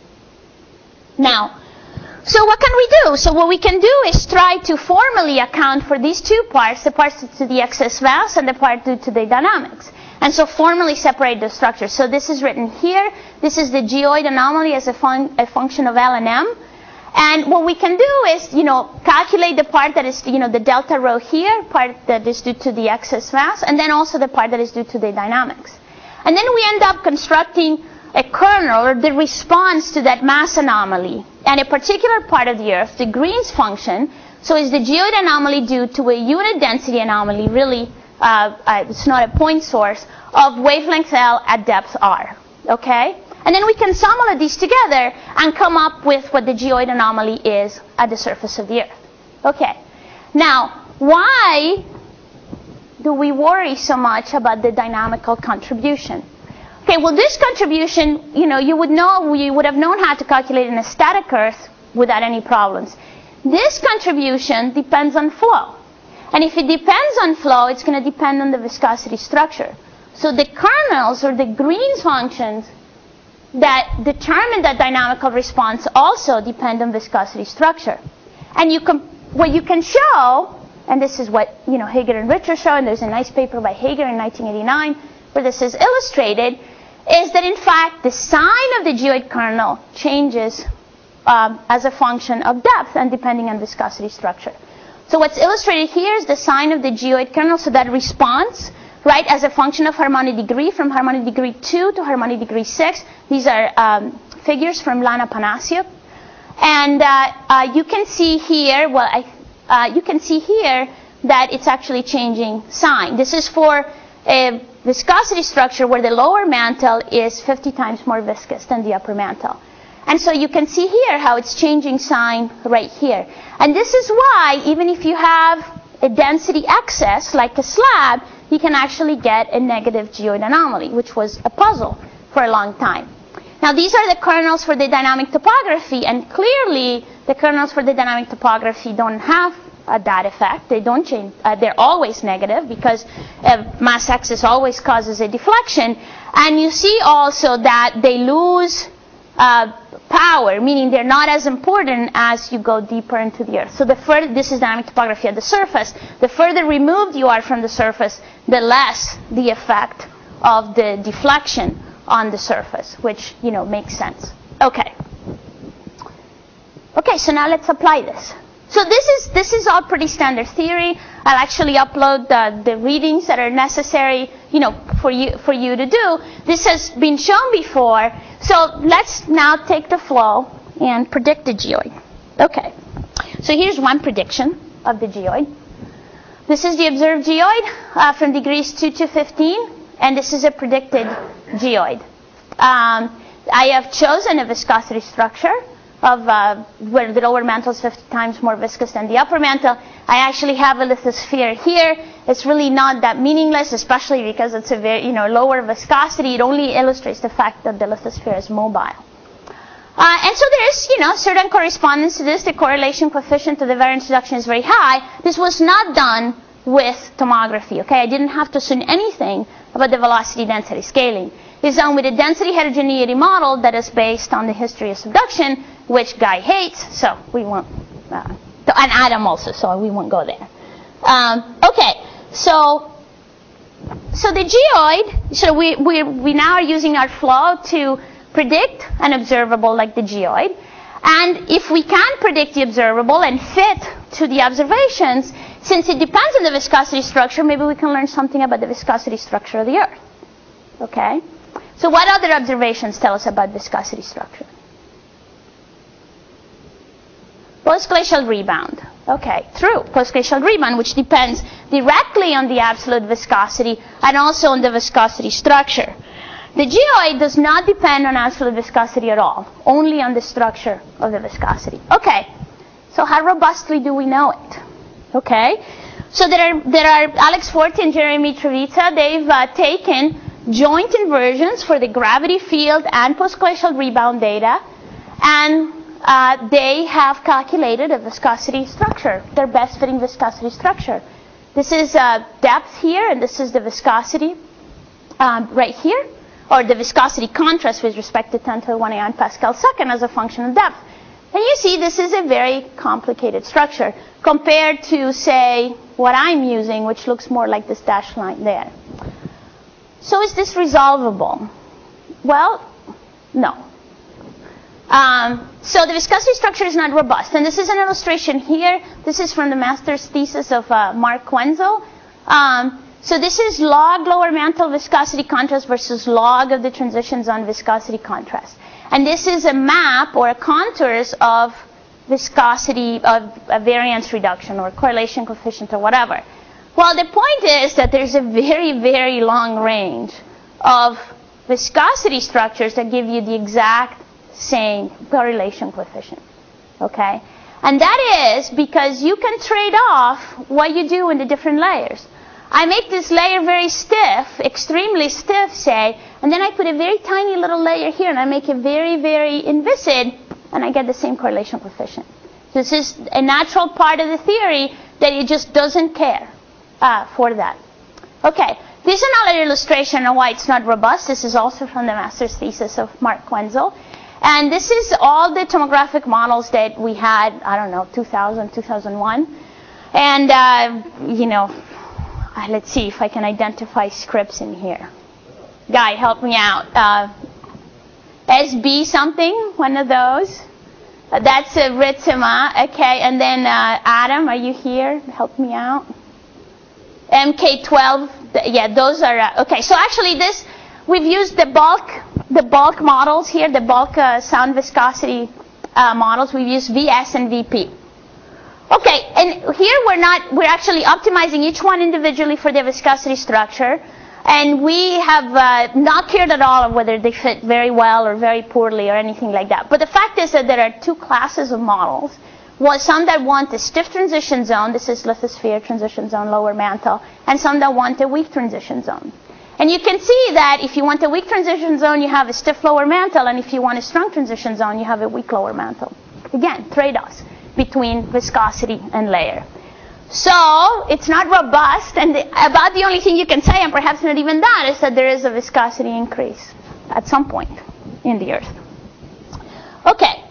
Now, so what can we do? So what we can do is try to formally account for these two parts, the parts due to the excess mass and the part due to the dynamics. And so formally separate the structures. So this is written here. This is the geoid anomaly as a function of L and M. And what we can do is, calculate the part that is, the delta rho here, part that is due to the excess mass, and then also the part that is due to the dynamics. And then we end up constructing a kernel, or the response to that mass anomaly, and a particular part of the Earth, the Green's function. So is the geoid anomaly due to a unit density anomaly, really, it's not a point source, of wavelength L at depth R, okay? And then we can sum all of these together and come up with what the geoid anomaly is at the surface of the Earth. Okay. Now, why do we worry so much about the dynamical contribution? Okay, well, this contribution, you would have known how to calculate in a static Earth without any problems. This contribution depends on flow. And if it depends on flow, it's going to depend on the viscosity structure. So the kernels or the Green's functions that determine that dynamical response also depend on viscosity structure. And what you can show, and this is what Hager and Richard show, and there's a nice paper by Hager in 1989 where this is illustrated, is that in fact the sign of the geoid kernel changes as a function of depth and depending on viscosity structure. So what's illustrated here is the sign of the geoid kernel, so that response, right, as a function of harmonic degree from harmonic degree 2 to harmonic degree 6. These are figures from Lana Panasiuk. And you can see here, you can see here that it's actually changing sign. This is for a viscosity structure where the lower mantle is 50 times more viscous than the upper mantle. And so you can see here how it's changing sign right here. And this is why, even if you have a density excess, like a slab, you can actually get a negative geoid anomaly, which was a puzzle for a long time. Now, these are the kernels for the dynamic topography, and clearly the kernels for the dynamic topography don't have that effect. They don't change. They're always negative because mass excess always causes a deflection. And you see also that they lose power, meaning they're not as important as you go deeper into the earth. So this is dynamic topography at the surface. The further removed you are from the surface, the less the effect of the deflection on the surface, which, makes sense. Okay, so now let's apply this. So this is all pretty standard theory. I'll actually upload the readings that are necessary, for you to do. This has been shown before. So let's now take the flow and predict the geoid. Okay. So here's one prediction of the geoid. This is the observed geoid from degrees 2 to 15, and this is a predicted geoid. I have chosen a viscosity structure of where the lower mantle is 50 times more viscous than the upper mantle. I actually have a lithosphere here. It's really not that meaningless, especially because it's a very, lower viscosity. It only illustrates the fact that the lithosphere is mobile. And so there's, certain correspondence to this. The correlation coefficient of the variance reduction is very high. This was not done with tomography, okay? I didn't have to assume anything about the velocity density scaling. It's done with a density heterogeneity model that is based on the history of subduction, which Guy hates, so we won't, and Adam also, so we won't go there. Okay, so the geoid, so we now are using our flow to predict an observable like the geoid. And if we can predict the observable and fit to the observations, since it depends on the viscosity structure, maybe we can learn something about the viscosity structure of the Earth. Okay? So what other observations tell us about viscosity structure? Postglacial rebound. Okay, true. Postglacial rebound, which depends directly on the absolute viscosity and also on the viscosity structure. The geoid does not depend on absolute viscosity at all, only on the structure of the viscosity. Okay, so how robustly do we know it? Okay, so there are Alex Forti and Jeremy Treviza. They've taken joint inversions for the gravity field and postglacial rebound data, and they have calculated a viscosity structure, their best fitting viscosity structure. This is depth here, and this is the viscosity right here, or the viscosity contrast with respect to 10 to the 1 ion Pascal second as a function of depth. And you see this is a very complicated structure compared to, say, what I'm using, which looks more like this dashed line there. So is this resolvable? Well, no. So the viscosity structure is not robust. And this is an illustration here. This is from the master's thesis of Mark Wenzel. So this is log lower mantle viscosity contrast versus log of the transition zone viscosity contrast. And this is a map or a contours of viscosity of a variance reduction or correlation coefficient or whatever. Well, the point is that there's a very, very long range of viscosity structures that give you the exact same correlation coefficient. Okay? And that is because you can trade off what you do in the different layers. I make this layer very stiff, extremely stiff, say, and then I put a very tiny little layer here and I make it very, very inviscid, and I get the same correlation coefficient. This is a natural part of the theory that it just doesn't care for that. Okay, This is another illustration of why it's not robust. This is also from the master's thesis of Mark Wenzel. And this is all the tomographic models that we had, 2000, 2001. And, let's see if I can identify scripts in here. Guy, help me out. SB something, one of those. That's Ritsema. Okay, and then Adam, are you here? Help me out. MK12. Yeah, those are okay. So actually, we've used the bulk models here, the bulk sound viscosity models. We've used VS and VP. Okay, and here we're actually optimizing each one individually for their viscosity structure, and we have not cared at all of whether they fit very well or very poorly or anything like that. But the fact is that there are two classes of models. Some that want a stiff transition zone, this is lithosphere transition zone, lower mantle, and some that want a weak transition zone. And you can see that if you want a weak transition zone, you have a stiff lower mantle, and if you want a strong transition zone, you have a weak lower mantle. Again, trade-offs between viscosity and layer. So it's not robust, and about the only thing you can say, and perhaps not even that, is that there is a viscosity increase at some point in the Earth. Okay.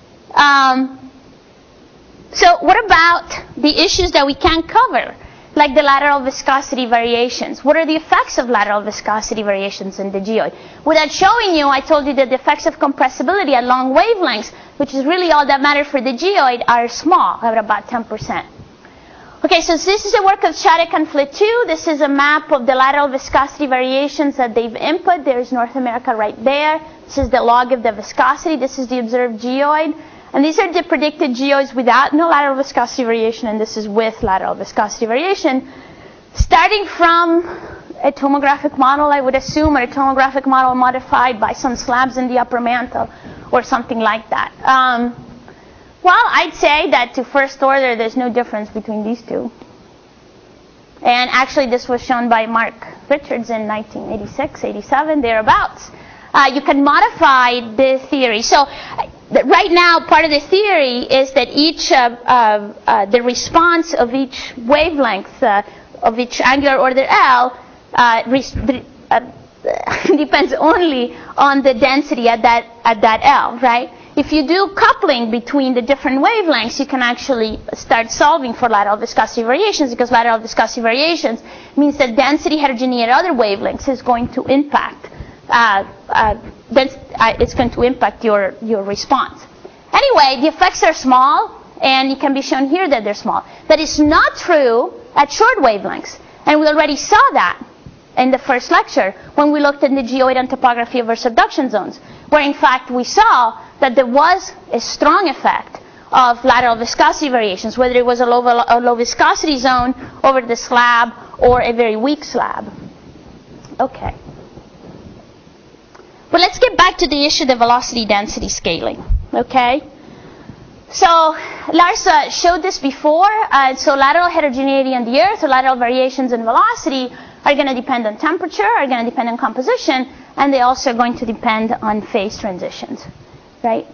So what about the issues that we can't cover, like the lateral viscosity variations? What are the effects of lateral viscosity variations in the geoid? Without showing you, I told you that the effects of compressibility at long wavelengths, which is really all that matters for the geoid, are small, at about 10%. Okay, so this is a work of Shattuck and Fletu. This is a map of the lateral viscosity variations that they've input. There's North America right there. This is the log of the viscosity. This is the observed geoid. And these are the predicted geoids without no lateral viscosity variation, and this is with lateral viscosity variation. Starting from a tomographic model, I would assume, or a tomographic model modified by some slabs in the upper mantle, or something like that. Well, I'd say that to first order, there's no difference between these two. And actually, this was shown by Mark Richards in 1986, 87, thereabouts. You can modify the theory. So right now, part of the theory is that the response of each wavelength of each angular order L depends only on the density at that L, right? If you do coupling between the different wavelengths, you can actually start solving for lateral viscosity variations, because lateral viscosity variations means that density heterogeneity at other wavelengths is going to impact. It's going to impact your response. Anyway, the effects are small, and it can be shown here that they're small. That is not true at short wavelengths, and we already saw that in the first lecture when we looked at the geoid and topography of our subduction zones, where in fact we saw that there was a strong effect of lateral viscosity variations, whether it was a low viscosity zone over the slab or a very weak slab. Okay. But let's get back to the issue of the velocity density scaling. Okay? So Lars showed this before. So lateral heterogeneity on the Earth, or lateral variations in velocity, are going to depend on temperature, are going to depend on composition, and they're also going to depend on phase transitions, right?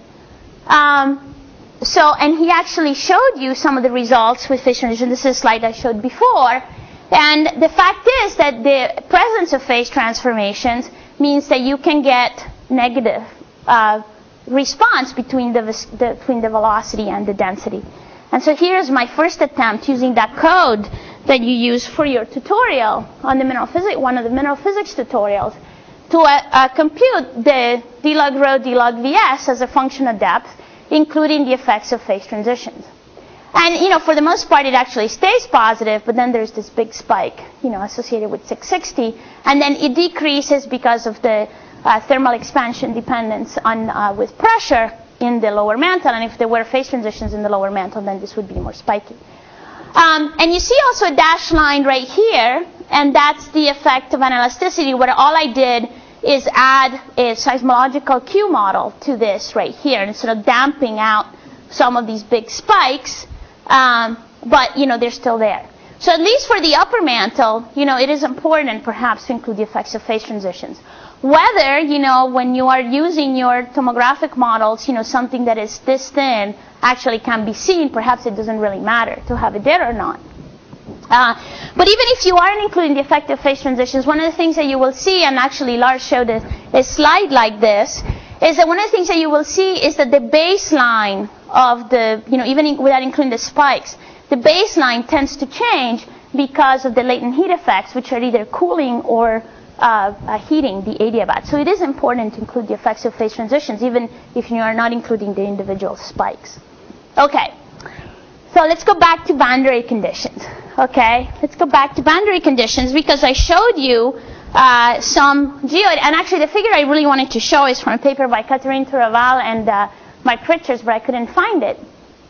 And he actually showed you some of the results with phase transition. This is a slide I showed before. And the fact is that the presence of phase transformations means that you can get negative response between the velocity and the density. And so here's my first attempt using that code that you use for your tutorial on the one of the mineral physics tutorials, to compute the d log rho, d log Vs as a function of depth, including the effects of phase transitions. And, for the most part, it actually stays positive, but then there's this big spike, associated with 660, and then it decreases because of the thermal expansion dependence on with pressure in the lower mantle, and if there were phase transitions in the lower mantle, then this would be more spiky. And you see also a dashed line right here, and that's the effect of anelasticity, where all I did is add a seismological Q model to this right here, and sort of damping out some of these big spikes, but, they're still there. So at least for the upper mantle, it is important perhaps to include the effects of phase transitions. Whether, when you are using your tomographic models, something that is this thin actually can be seen, perhaps it doesn't really matter to have it there or not. But even if you aren't including the effective phase transitions, one of the things that you will see, and actually Lars showed a slide like this, is that one of the things that you will see is that the baseline of the, even without including the spikes, the baseline tends to change because of the latent heat effects, which are either cooling or heating the adiabat. So it is important to include the effective phase transitions, even if you are not including the individual spikes. Okay. So let's go back to boundary conditions. Okay, let's go back to boundary conditions because I showed you some geoid, and actually the figure I really wanted to show is from a paper by Catherine Touraval and Mike Richards, but I couldn't find it.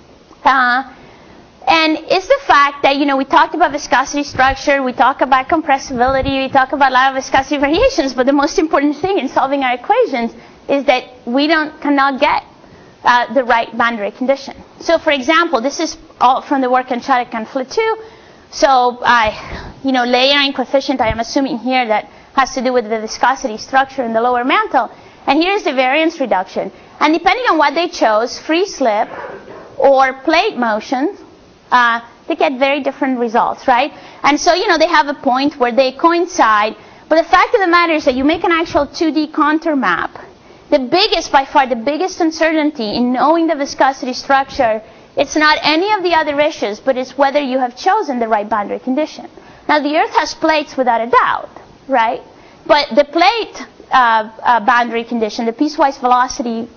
And it's the fact that, we talked about viscosity structure, we talk about compressibility, we talk about a lot of viscosity variations, but the most important thing in solving our equations is that we cannot get the right boundary condition. So, for example, this is all from the work on Chadek and Fletu. So, layering coefficient, I am assuming here, that has to do with the viscosity structure in the lower mantle. And here's the variance reduction. And depending on what they chose, free slip or plate motion, they get very different results, right? And so, they have a point where they coincide. But the fact of the matter is that you make an actual 2D contour map. By far the biggest uncertainty in knowing the viscosity structure, it's not any of the other issues, but it's whether you have chosen the right boundary condition. Now, the Earth has plates without a doubt, right? But the plate boundary condition, the piecewise velocity,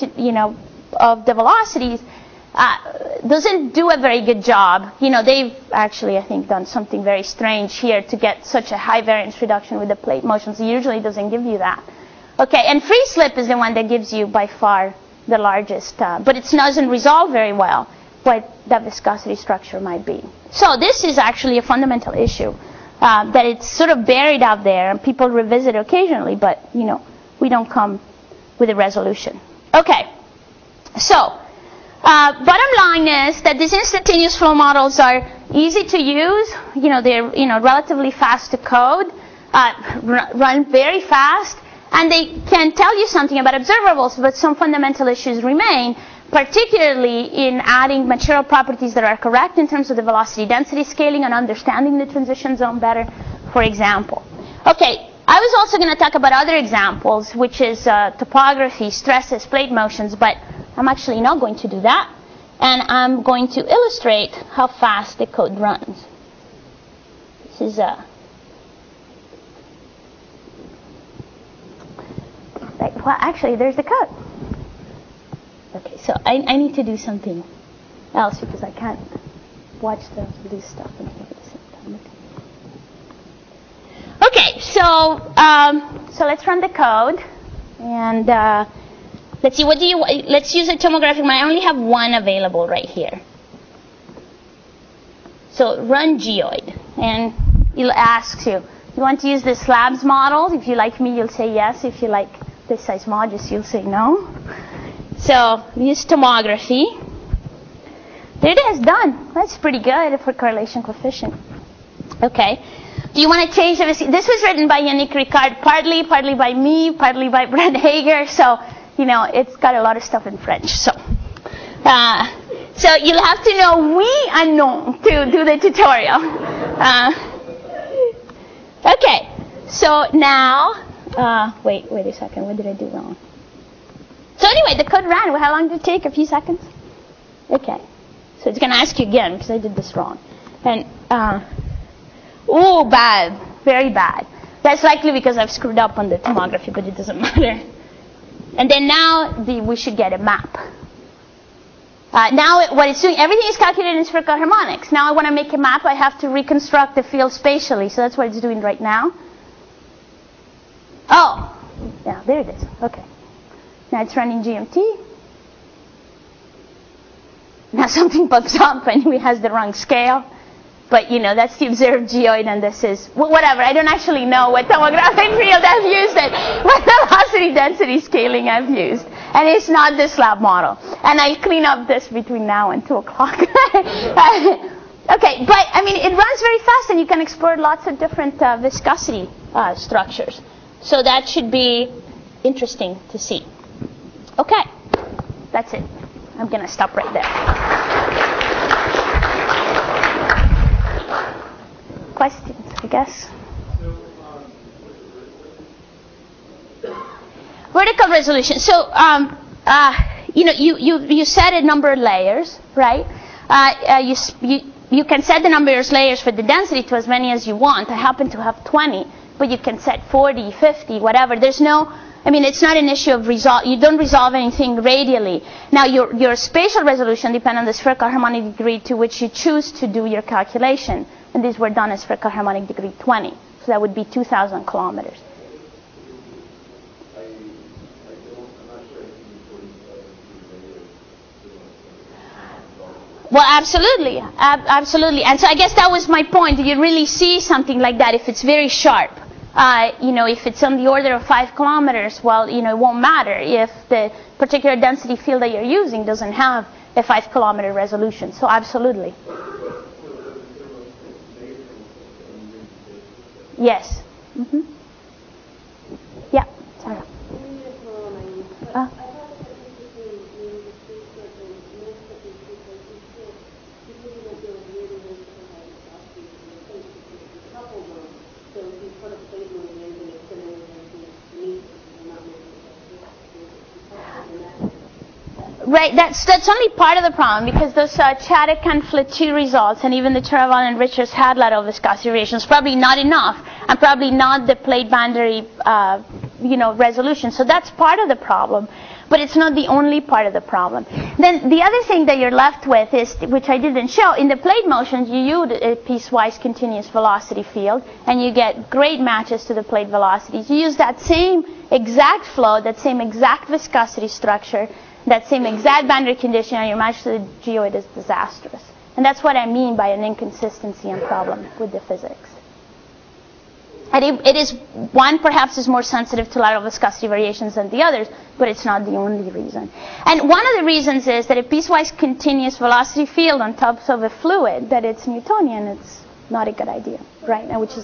of the velocities, doesn't do a very good job. They've actually, I think, done something very strange here to get such a high variance reduction with the plate motions. It usually doesn't give you that. Okay, and free slip is the one that gives you by far the largest, but it doesn't resolve very well what that viscosity structure might be. So this is actually a fundamental issue that it's sort of buried out there, and people revisit occasionally, but we don't come with a resolution. Okay, so bottom line is that these instantaneous flow models are easy to use. They're relatively fast to code, run very fast. And they can tell you something about observables, but some fundamental issues remain, particularly in adding material properties that are correct in terms of the velocity density scaling and understanding the transition zone better, for example. Okay, I was also going to talk about other examples, which is topography, stresses, plate motions, but I'm actually not going to do that. And I'm going to illustrate how fast the code runs. This is well, actually, there's the code. Okay, so I need to do something else because I can't watch this stuff and think at the same time. Okay, so let's run the code, and let's see. Let's use a tomographic model. I only have one available right here. So run geoid, and it'll ask you want to use the slabs model? If you like me, you'll say yes. If you like this seismologist, you'll say no. So use tomography. There it is, done. That's pretty good for correlation coefficient. Okay. Do you want to change the This was written by Yannick Ricard, partly by me, partly by Brent Hager. So, it's got a lot of stuff in French. So you'll have to know oui and non to do the tutorial. Okay. So now, wait a second. What did I do wrong? So anyway, the code ran. How long did it take? A few seconds? Okay. So it's going to ask you again because I did this wrong. And, bad. Very bad. That's likely because I've screwed up on the tomography, but it doesn't matter. And then now we should get a map. Now what it's doing, everything is calculated in spherical harmonics. Now I want to make a map. I have to reconstruct the field spatially. So that's what it's doing right now. Oh, yeah, there it is. Okay. Now it's running GMT. Now something pops up and it has the wrong scale. But, that's the observed geoid, and this is, whatever. I don't actually know what tomographic field I've used and what velocity density scaling I've used. And it's not the slab model. And I'll clean up this between now and 2 o'clock. Okay, but, it runs very fast, and you can explore lots of different viscosity structures. So that should be interesting to see. Okay, that's it. I'm going to stop right there. guess. Vertical resolution. So, you set a number of layers, right? You can set the number of layers for the density to as many as you want. I happen to have 20, but you can set 40, 50, whatever. It's not an issue of resolve. You don't resolve anything radially. Now, your spatial resolution depends on the spherical harmonic degree to which you choose to do your calculation. And these were done at spherical harmonic degree 20. So that would be 2,000 kilometers. Well, absolutely. Absolutely. And so I guess that was my point. You really see something like that if it's very sharp. If it's on the order of 5 kilometers, well, it won't matter if the particular density field that you're using doesn't have a 5 kilometer resolution. So absolutely. Yes. Mm-hmm. Yeah. Sarah. Right, that's only part of the problem because those Chadwick and Fletcher results and even the Taraval and Richards had lateral viscosity variations probably not enough and probably not the plate boundary resolution. So that's part of the problem, but it's not the only part of the problem. Then the other thing that you're left with is, which I didn't show, in the plate motions you use a piecewise continuous velocity field and you get great matches to the plate velocities. You use that same exact flow, that same exact viscosity structure, that same exact boundary condition, and your match to the geoid is disastrous. And that's what I mean by an inconsistency and problem with the physics. And it is, one perhaps is more sensitive to lateral viscosity variations than the others, but it's not the only reason. And one of the reasons is that a piecewise continuous velocity field on top of a fluid, that it's Newtonian, it's not a good idea, right? And which is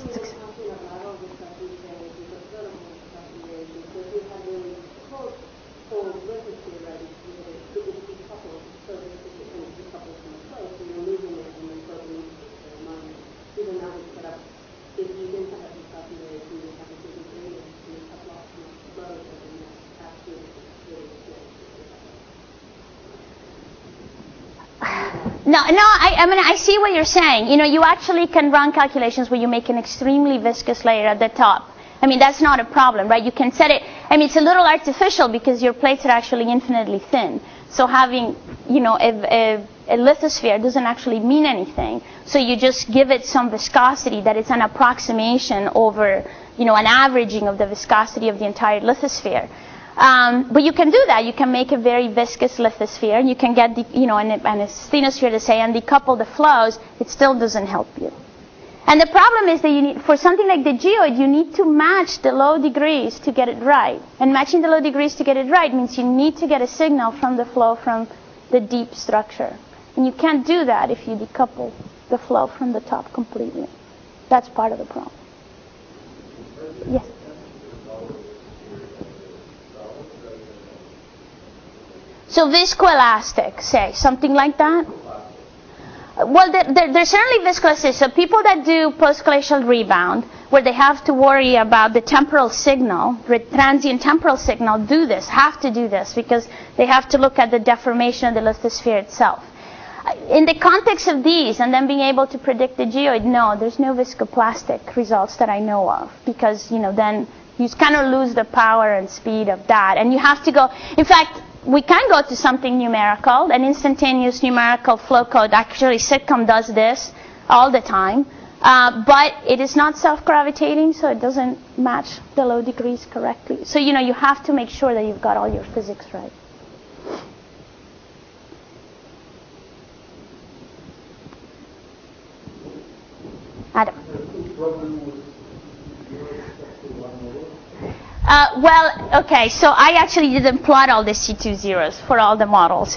I see what you're saying. You actually can run calculations where you make an extremely viscous layer at the top. That's not a problem, right? You can set it. It's a little artificial because your plates are actually infinitely thin. So having, a lithosphere doesn't actually mean anything. So you just give it some viscosity that it's an approximation over, an averaging of the viscosity of the entire lithosphere. But you can do that. You can make a very viscous lithosphere, and you can get and a asthenosphere to say and decouple the flows. It still doesn't help you. And the problem is that for something like the geoid, you need to match the low degrees to get it right. And matching the low degrees to get it right means you need to get a signal from the flow from the deep structure. And you can't do that if you decouple the flow from the top completely. That's part of the problem. Yes. So viscoelastic, say, something like that? Well, there's certainly viscoelasticity. So people that do post-glacial rebound, where they have to worry about the temporal signal, the transient temporal signal, have to do this, because they have to look at the deformation of the lithosphere itself. In the context of these, and then being able to predict the geoid, no, there's no viscoplastic results that I know of, because, then you kind of lose the power and speed of that. And you have to go, in fact, we can go to something numerical, an instantaneous numerical flow code. Actually, SITCOM does this all the time. But it is not self-gravitating, so it doesn't match the low degrees correctly. So, you have to make sure that you've got all your physics right. Adam. Okay, so I actually didn't plot all the C2 zeros for all the models.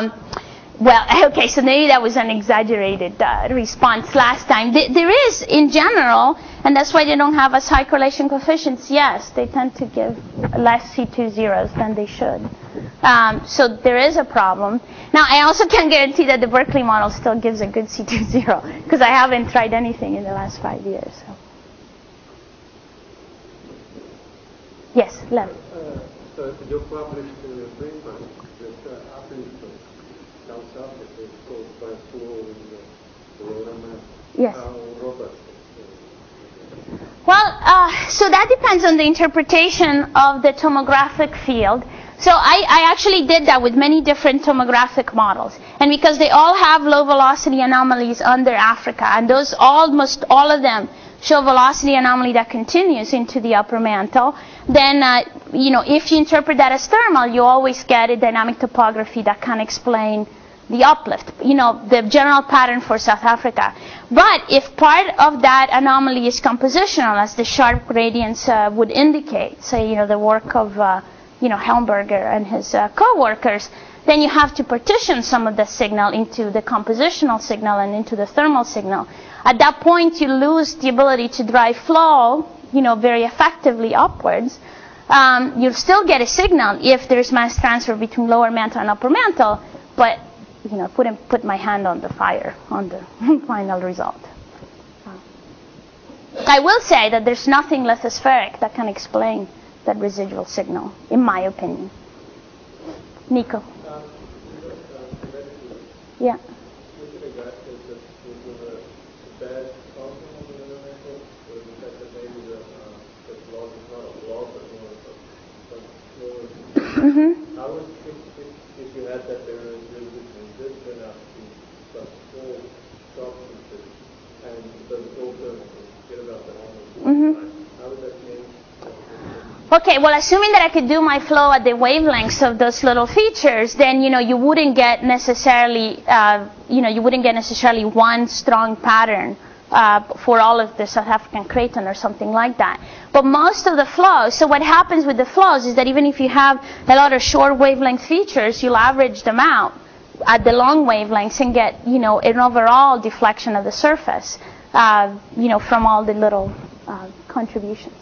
So maybe that was an exaggerated response last time. There is, in general, and that's why they don't have as high correlation coefficients, yes, they tend to give less C2 zeros than they should. So there is a problem. Now, I also can't guarantee that the Berkeley model still gives a good C2 zero, because I haven't tried anything in the last 5 years. So. Yes, Lev. So you published in your paper that uplift of South Africa is caused by flow in the lower map. Yes. How robust? Well, so that depends on the interpretation of the tomographic field. So I actually did that with many different tomographic models. And because they all have low velocity anomalies under Africa, and those almost all of them show velocity anomaly that continues into the upper mantle, then, if you interpret that as thermal, you always get a dynamic topography that can explain the uplift, the general pattern for South Africa. But if part of that anomaly is compositional, as the sharp gradients would indicate, say, the work of, Helmberger and his co-workers, then you have to partition some of the signal into the compositional signal and into the thermal signal. At that point, you lose the ability to drive flow, very effectively upwards. You'll still get a signal if there's mass transfer between lower mantle and upper mantle, but couldn't put my hand on the fire on the final result. I will say that there's nothing lithospheric that can explain that residual signal, in my opinion. Nico. Yeah. Mm-hmm. How would if you had that there is resistance enough to control substances and the filter get about the whole how would that change? Okay, well, assuming that I could do my flow at the wavelengths of those little features, then, you wouldn't get necessarily, one strong pattern for all of the South African craton or something like that. But most of the flows, so what happens with the flows is that even if you have a lot of short wavelength features, you'll average them out at the long wavelengths and get, an overall deflection of the surface, from all the little contributions.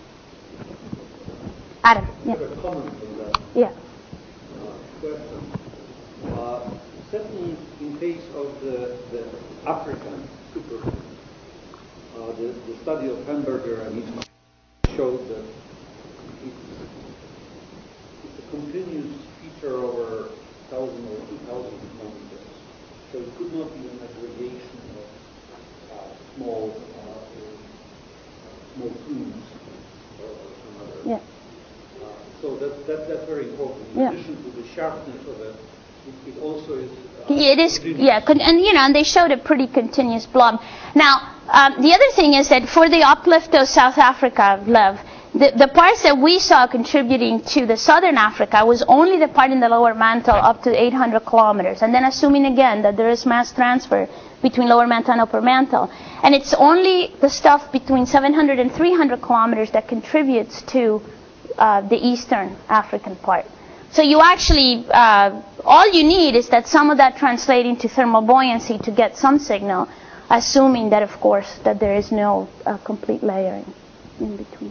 Adam, yeah. I have a comment on that question. Certainly, in case of the African supergroup, the study of Helmberger and his showed that it's a continuous feature over 1,000 or 2,000 kilometers. So it could not be an aggregation of small plumes or some other. Yeah. So that's very important. In addition to the sharpness of it, it also is. It is, and they showed a pretty continuous blob. Now, the other thing is that for the uplift of South Africa, Lev, the parts that we saw contributing to the southern Africa was only the part in the lower mantle up to 800 kilometers, and then assuming again that there is mass transfer between lower mantle and upper mantle, and it's only the stuff between 700 and 300 kilometers that contributes to the eastern African part. So you actually, all you need is that some of that translate into thermal buoyancy to get some signal, assuming that, of course, that there is no complete layering in between.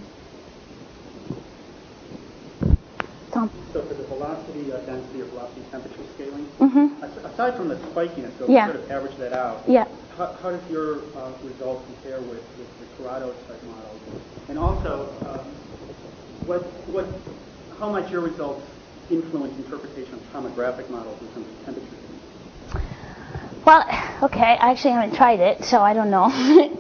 Tom. So for the velocity, density, or velocity temperature scaling, Mm-hmm. aside from the spikiness, so Yeah. sort of average that out, Yeah. how does your result compare with the Corrado type model? And also, how might your results influence interpretation of tomographic models in terms of temperature? Well, okay, I actually haven't tried it, so I don't know.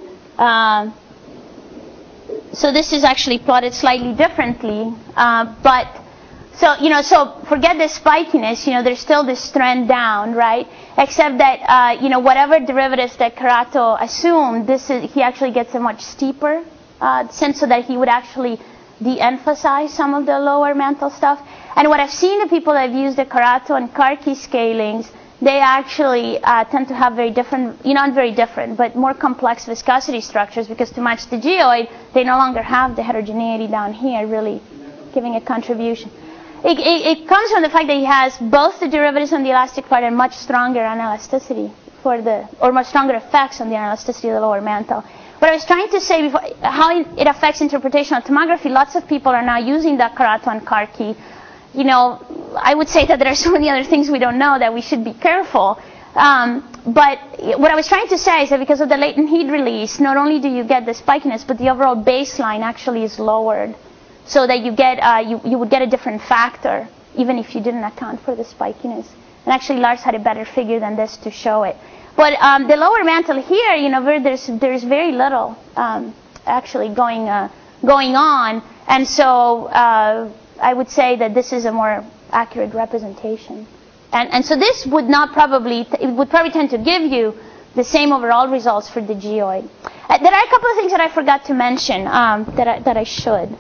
So this is actually plotted slightly differently, but so forget the spikiness, there's still this trend down, right? Except that, whatever derivatives that Corrado assumed, he actually gets a much steeper descent, so that he would actually de-emphasize some of the lower mantle stuff. And what I've seen the people that have used the Corrado and Karki scalings, they actually tend to have very different, not very different, but more complex viscosity structures, because to match the geoid, they no longer have the heterogeneity down here really giving a contribution. It comes from the fact that he has both the derivatives on the elastic part and much stronger anelasticity or much stronger effects on the anelasticity of the lower mantle. What I was trying to say before, how it affects interpretation of tomography, lots of people are now using the Corrado and Karki. I would say that there are so many other things we don't know that we should be careful. But what I was trying to say is that because of the latent heat release, not only do you get the spikiness, but the overall baseline actually is lowered so that you get you would get a different factor even if you didn't account for the spikiness. And actually, Lars had a better figure than this to show it. But the lower mantle here, where there's very little actually going on, and so I would say that this is a more accurate representation. And so this would probably tend to give you the same overall results for the geoid. There are a couple of things that I forgot to mention that I should.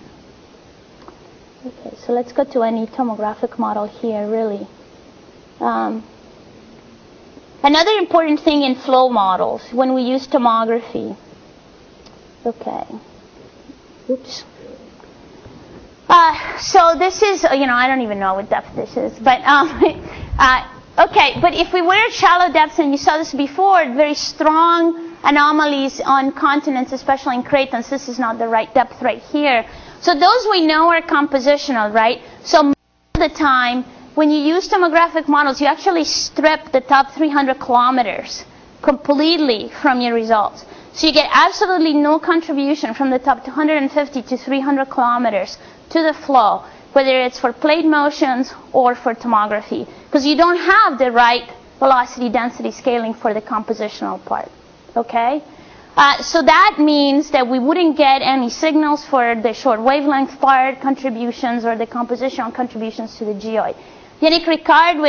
Okay, so let's go to any tomographic model here, really. Another important thing in flow models when we use tomography. Okay. Oops. So this is, I don't even know what depth this is, but okay. But if we were at shallow depths, and you saw this before, very strong anomalies on continents, especially in cratons. This is not the right depth right here. So those we know are compositional, right? So most of the time, when you use tomographic models, you actually strip the top 300 kilometers completely from your results. So you get absolutely no contribution from the top 250 to 300 kilometers to the flow, whether it's for plate motions or for tomography, because you don't have the right velocity density scaling for the compositional part. Okay? So that means that we wouldn't get any signals for the short wavelength part contributions or the compositional contributions to the geoid. Yannick Ricard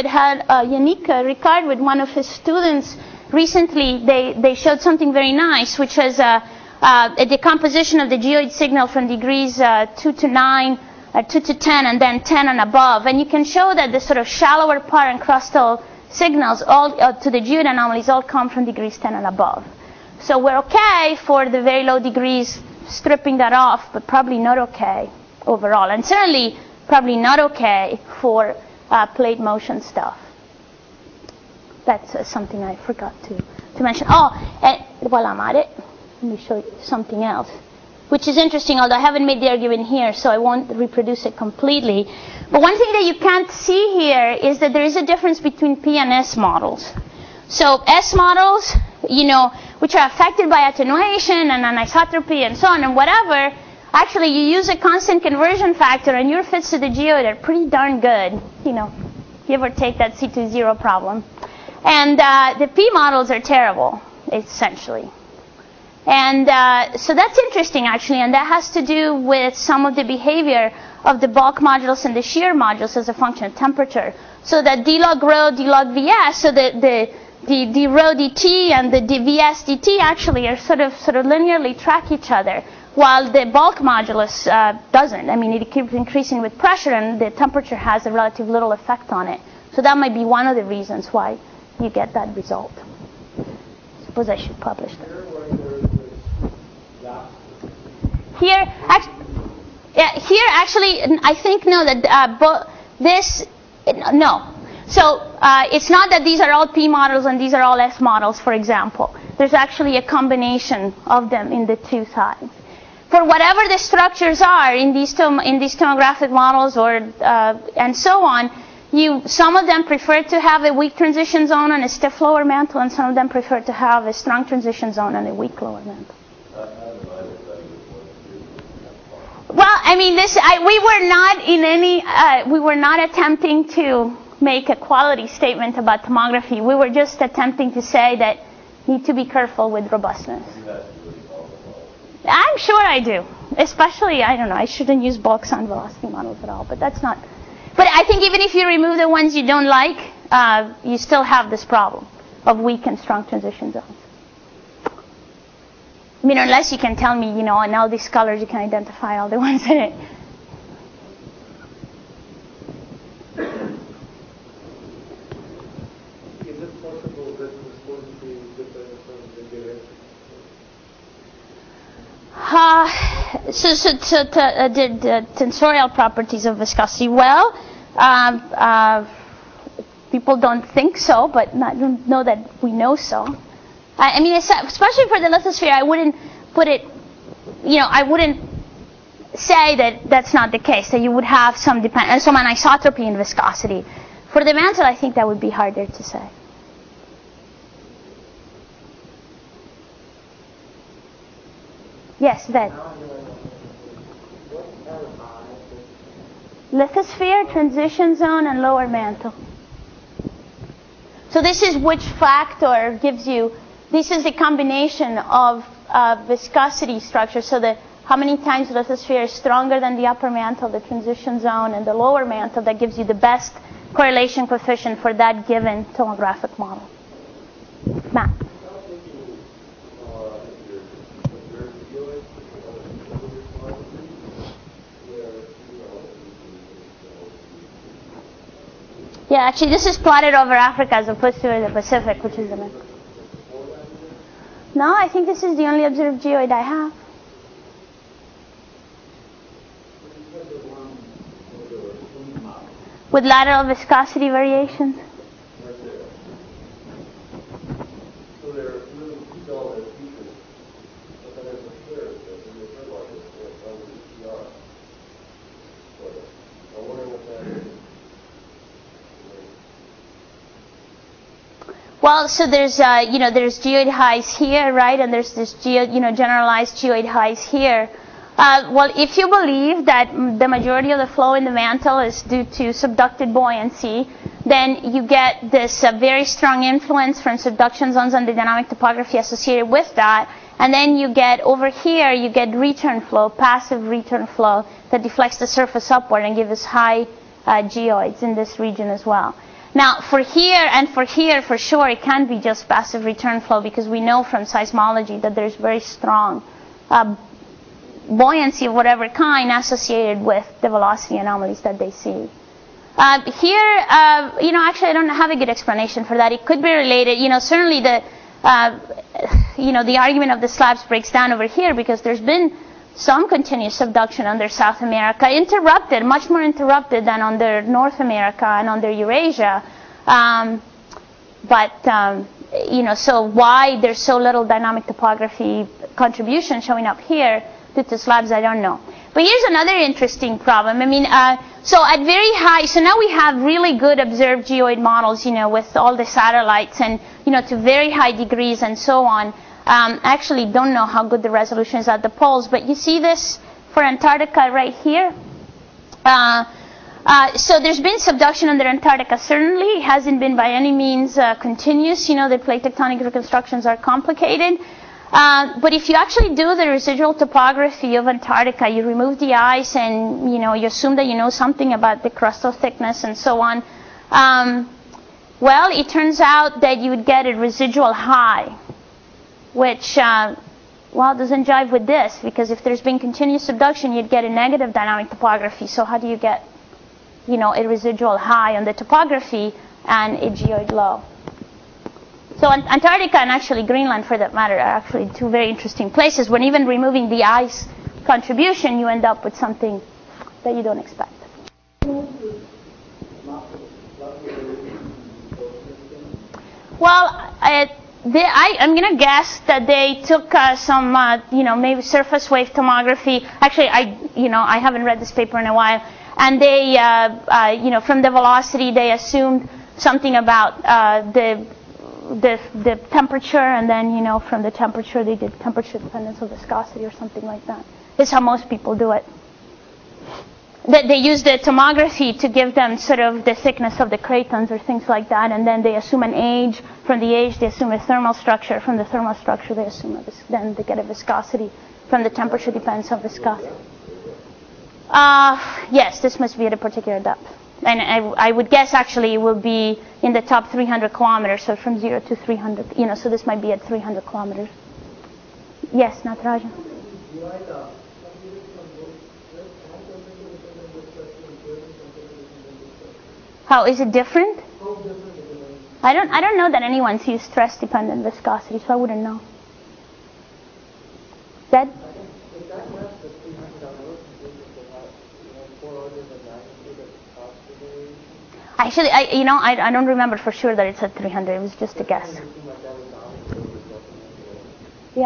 with one of his students recently, they showed something very nice, which was a decomposition of the geoid signal from degrees 2 to 9, 2 to 10, and then 10 and above. And you can show that the sort of shallower parent-crustal signals all to the geoid anomalies all come from degrees 10 and above. So we're okay for the very low degrees, stripping that off, but probably not okay overall. And certainly probably not okay for plate motion stuff. That's something I forgot to mention. Oh, and while I'm at it, let me show you something else, which is interesting, although I haven't made the argument here, so I won't reproduce it completely. But one thing that you can't see here is that there is a difference between P and S models. So S models, which are affected by attenuation and anisotropy and so on and whatever, actually you use a constant conversion factor and your fits to the geoid are pretty darn good. Give or take that C20 problem. And the P models are terrible, essentially. And so that's interesting, actually, and that has to do with some of the behavior of the bulk modulus and the shear modulus as a function of temperature. So that d log rho, d log Vs, so the d rho dt and the Vs dt actually are sort of linearly track each other, while the bulk modulus doesn't. I mean, it keeps increasing with pressure, and the temperature has a relative little effect on it. So that might be one of the reasons why you get that result. I suppose I should publish that. Here, actually, I think no. No. So it's not that these are all P models and these are all S models, for example. There's actually a combination of them in the two sides. For whatever the structures are in these tomographic models or and so on, some of them prefer to have a weak transition zone and a stiff lower mantle, and some of them prefer to have a strong transition zone and a weak lower mantle. Well, I mean, we were not attempting to make a quality statement about tomography. We were just attempting to say that you need to be careful with robustness. I'm sure I do. Especially, I don't know, I shouldn't use bulk sound velocity models at all, but that's not. But I think even if you remove the ones you don't like, you still have this problem of weak and strong transition zones. I mean, unless you can tell me, in all these colors you can identify all the ones in it. Is it possible that this would be different from the direction? The tensorial properties of viscosity. Well, people don't think so, but I don't know that we know so. I mean, especially for the lithosphere, I wouldn't put it, I wouldn't say that that's not the case, that you would have some anisotropy in viscosity. For the mantle, I think that would be harder to say. Yes, Ved. What Lithosphere, transition zone, and lower mantle. So this is which factor gives you, this is the combination of viscosity structure, so that how many times the lithosphere is stronger than the upper mantle, the transition zone, and the lower mantle, that gives you the best correlation coefficient for that given tomographic model. Matt? Yeah, actually this is plotted over Africa as opposed to the Pacific, which is the main. No, I think this is the only observed geoid I have. With lateral viscosity variations. So there are really two dominant features, but then there's a third, and the third one is under the PR. So I'm wondering what that is. Well, so there's there's geoid highs here, right, and there's this generalized geoid highs here. Well, if you believe that the majority of the flow in the mantle is due to subducted buoyancy, then you get this very strong influence from subduction zones on the dynamic topography associated with that. And then you get over here, you get return flow, passive return flow that deflects the surface upward and gives us high geoids in this region as well. Now, for here and for here, for sure, it can't be just passive return flow because we know from seismology that there's very strong buoyancy of whatever kind associated with the velocity anomalies that they see. Here, actually I don't have a good explanation for that. It could be related, certainly the argument of the slabs breaks down over here because there's been some continuous subduction under South America, interrupted, much more interrupted than under North America and under Eurasia. So why there's so little dynamic topography contribution showing up here due to slabs, I don't know. But here's another interesting problem. So at very high, so now we have really good observed geoid models, with all the satellites and, to very high degrees and so on. Actually don't know how good the resolution is at the poles, but you see this for Antarctica right here. So there's been subduction under Antarctica, certainly. It hasn't been by any means continuous. The plate tectonic reconstructions are complicated. But if you actually do the residual topography of Antarctica, you remove the ice and, you assume that you know something about the crustal thickness and so on. Well, it turns out that you would get a residual high, which, doesn't jive with this, because if there's been continuous subduction, you'd get a negative dynamic topography. So how do you get, a residual high on the topography and a geoid low? So Antarctica and actually Greenland, for that matter, are actually two very interesting places. When even removing the ice contribution, you end up with something that you don't expect. Well, I'm going to guess that they took some, maybe surface wave tomography. Actually, I haven't read this paper in a while. And they, from the velocity, they assumed something about the temperature, and then, from the temperature, they did temperature dependence of viscosity or something like that. This is how most people do it. They use the tomography to give them sort of the thickness of the cratons or things like that, and then they assume an age. From the age, they assume a thermal structure. From the thermal structure, they assume then they get a viscosity. From the temperature depends on viscosity. Yes, this must be at a particular depth. And I would guess actually it will be in the top 300 kilometers, so from 0 to 300, so this might be at 300 kilometers. Yes, Natarajan. How is it different? I don't know that anyone's used stress-dependent viscosity, so I wouldn't know. Zed? Actually, I don't remember for sure that it's at 300. It was just a guess. Yeah.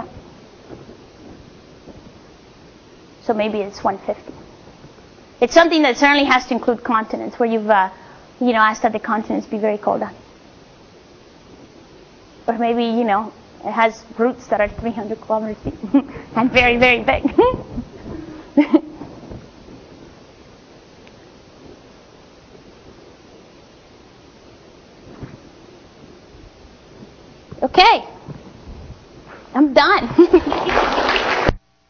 So maybe it's 150. It's something that certainly has to include continents, where you've, asked that the continents be very cold. Or maybe, it has roots that are 300 kilometers deep and very, very big. Okay. I'm done.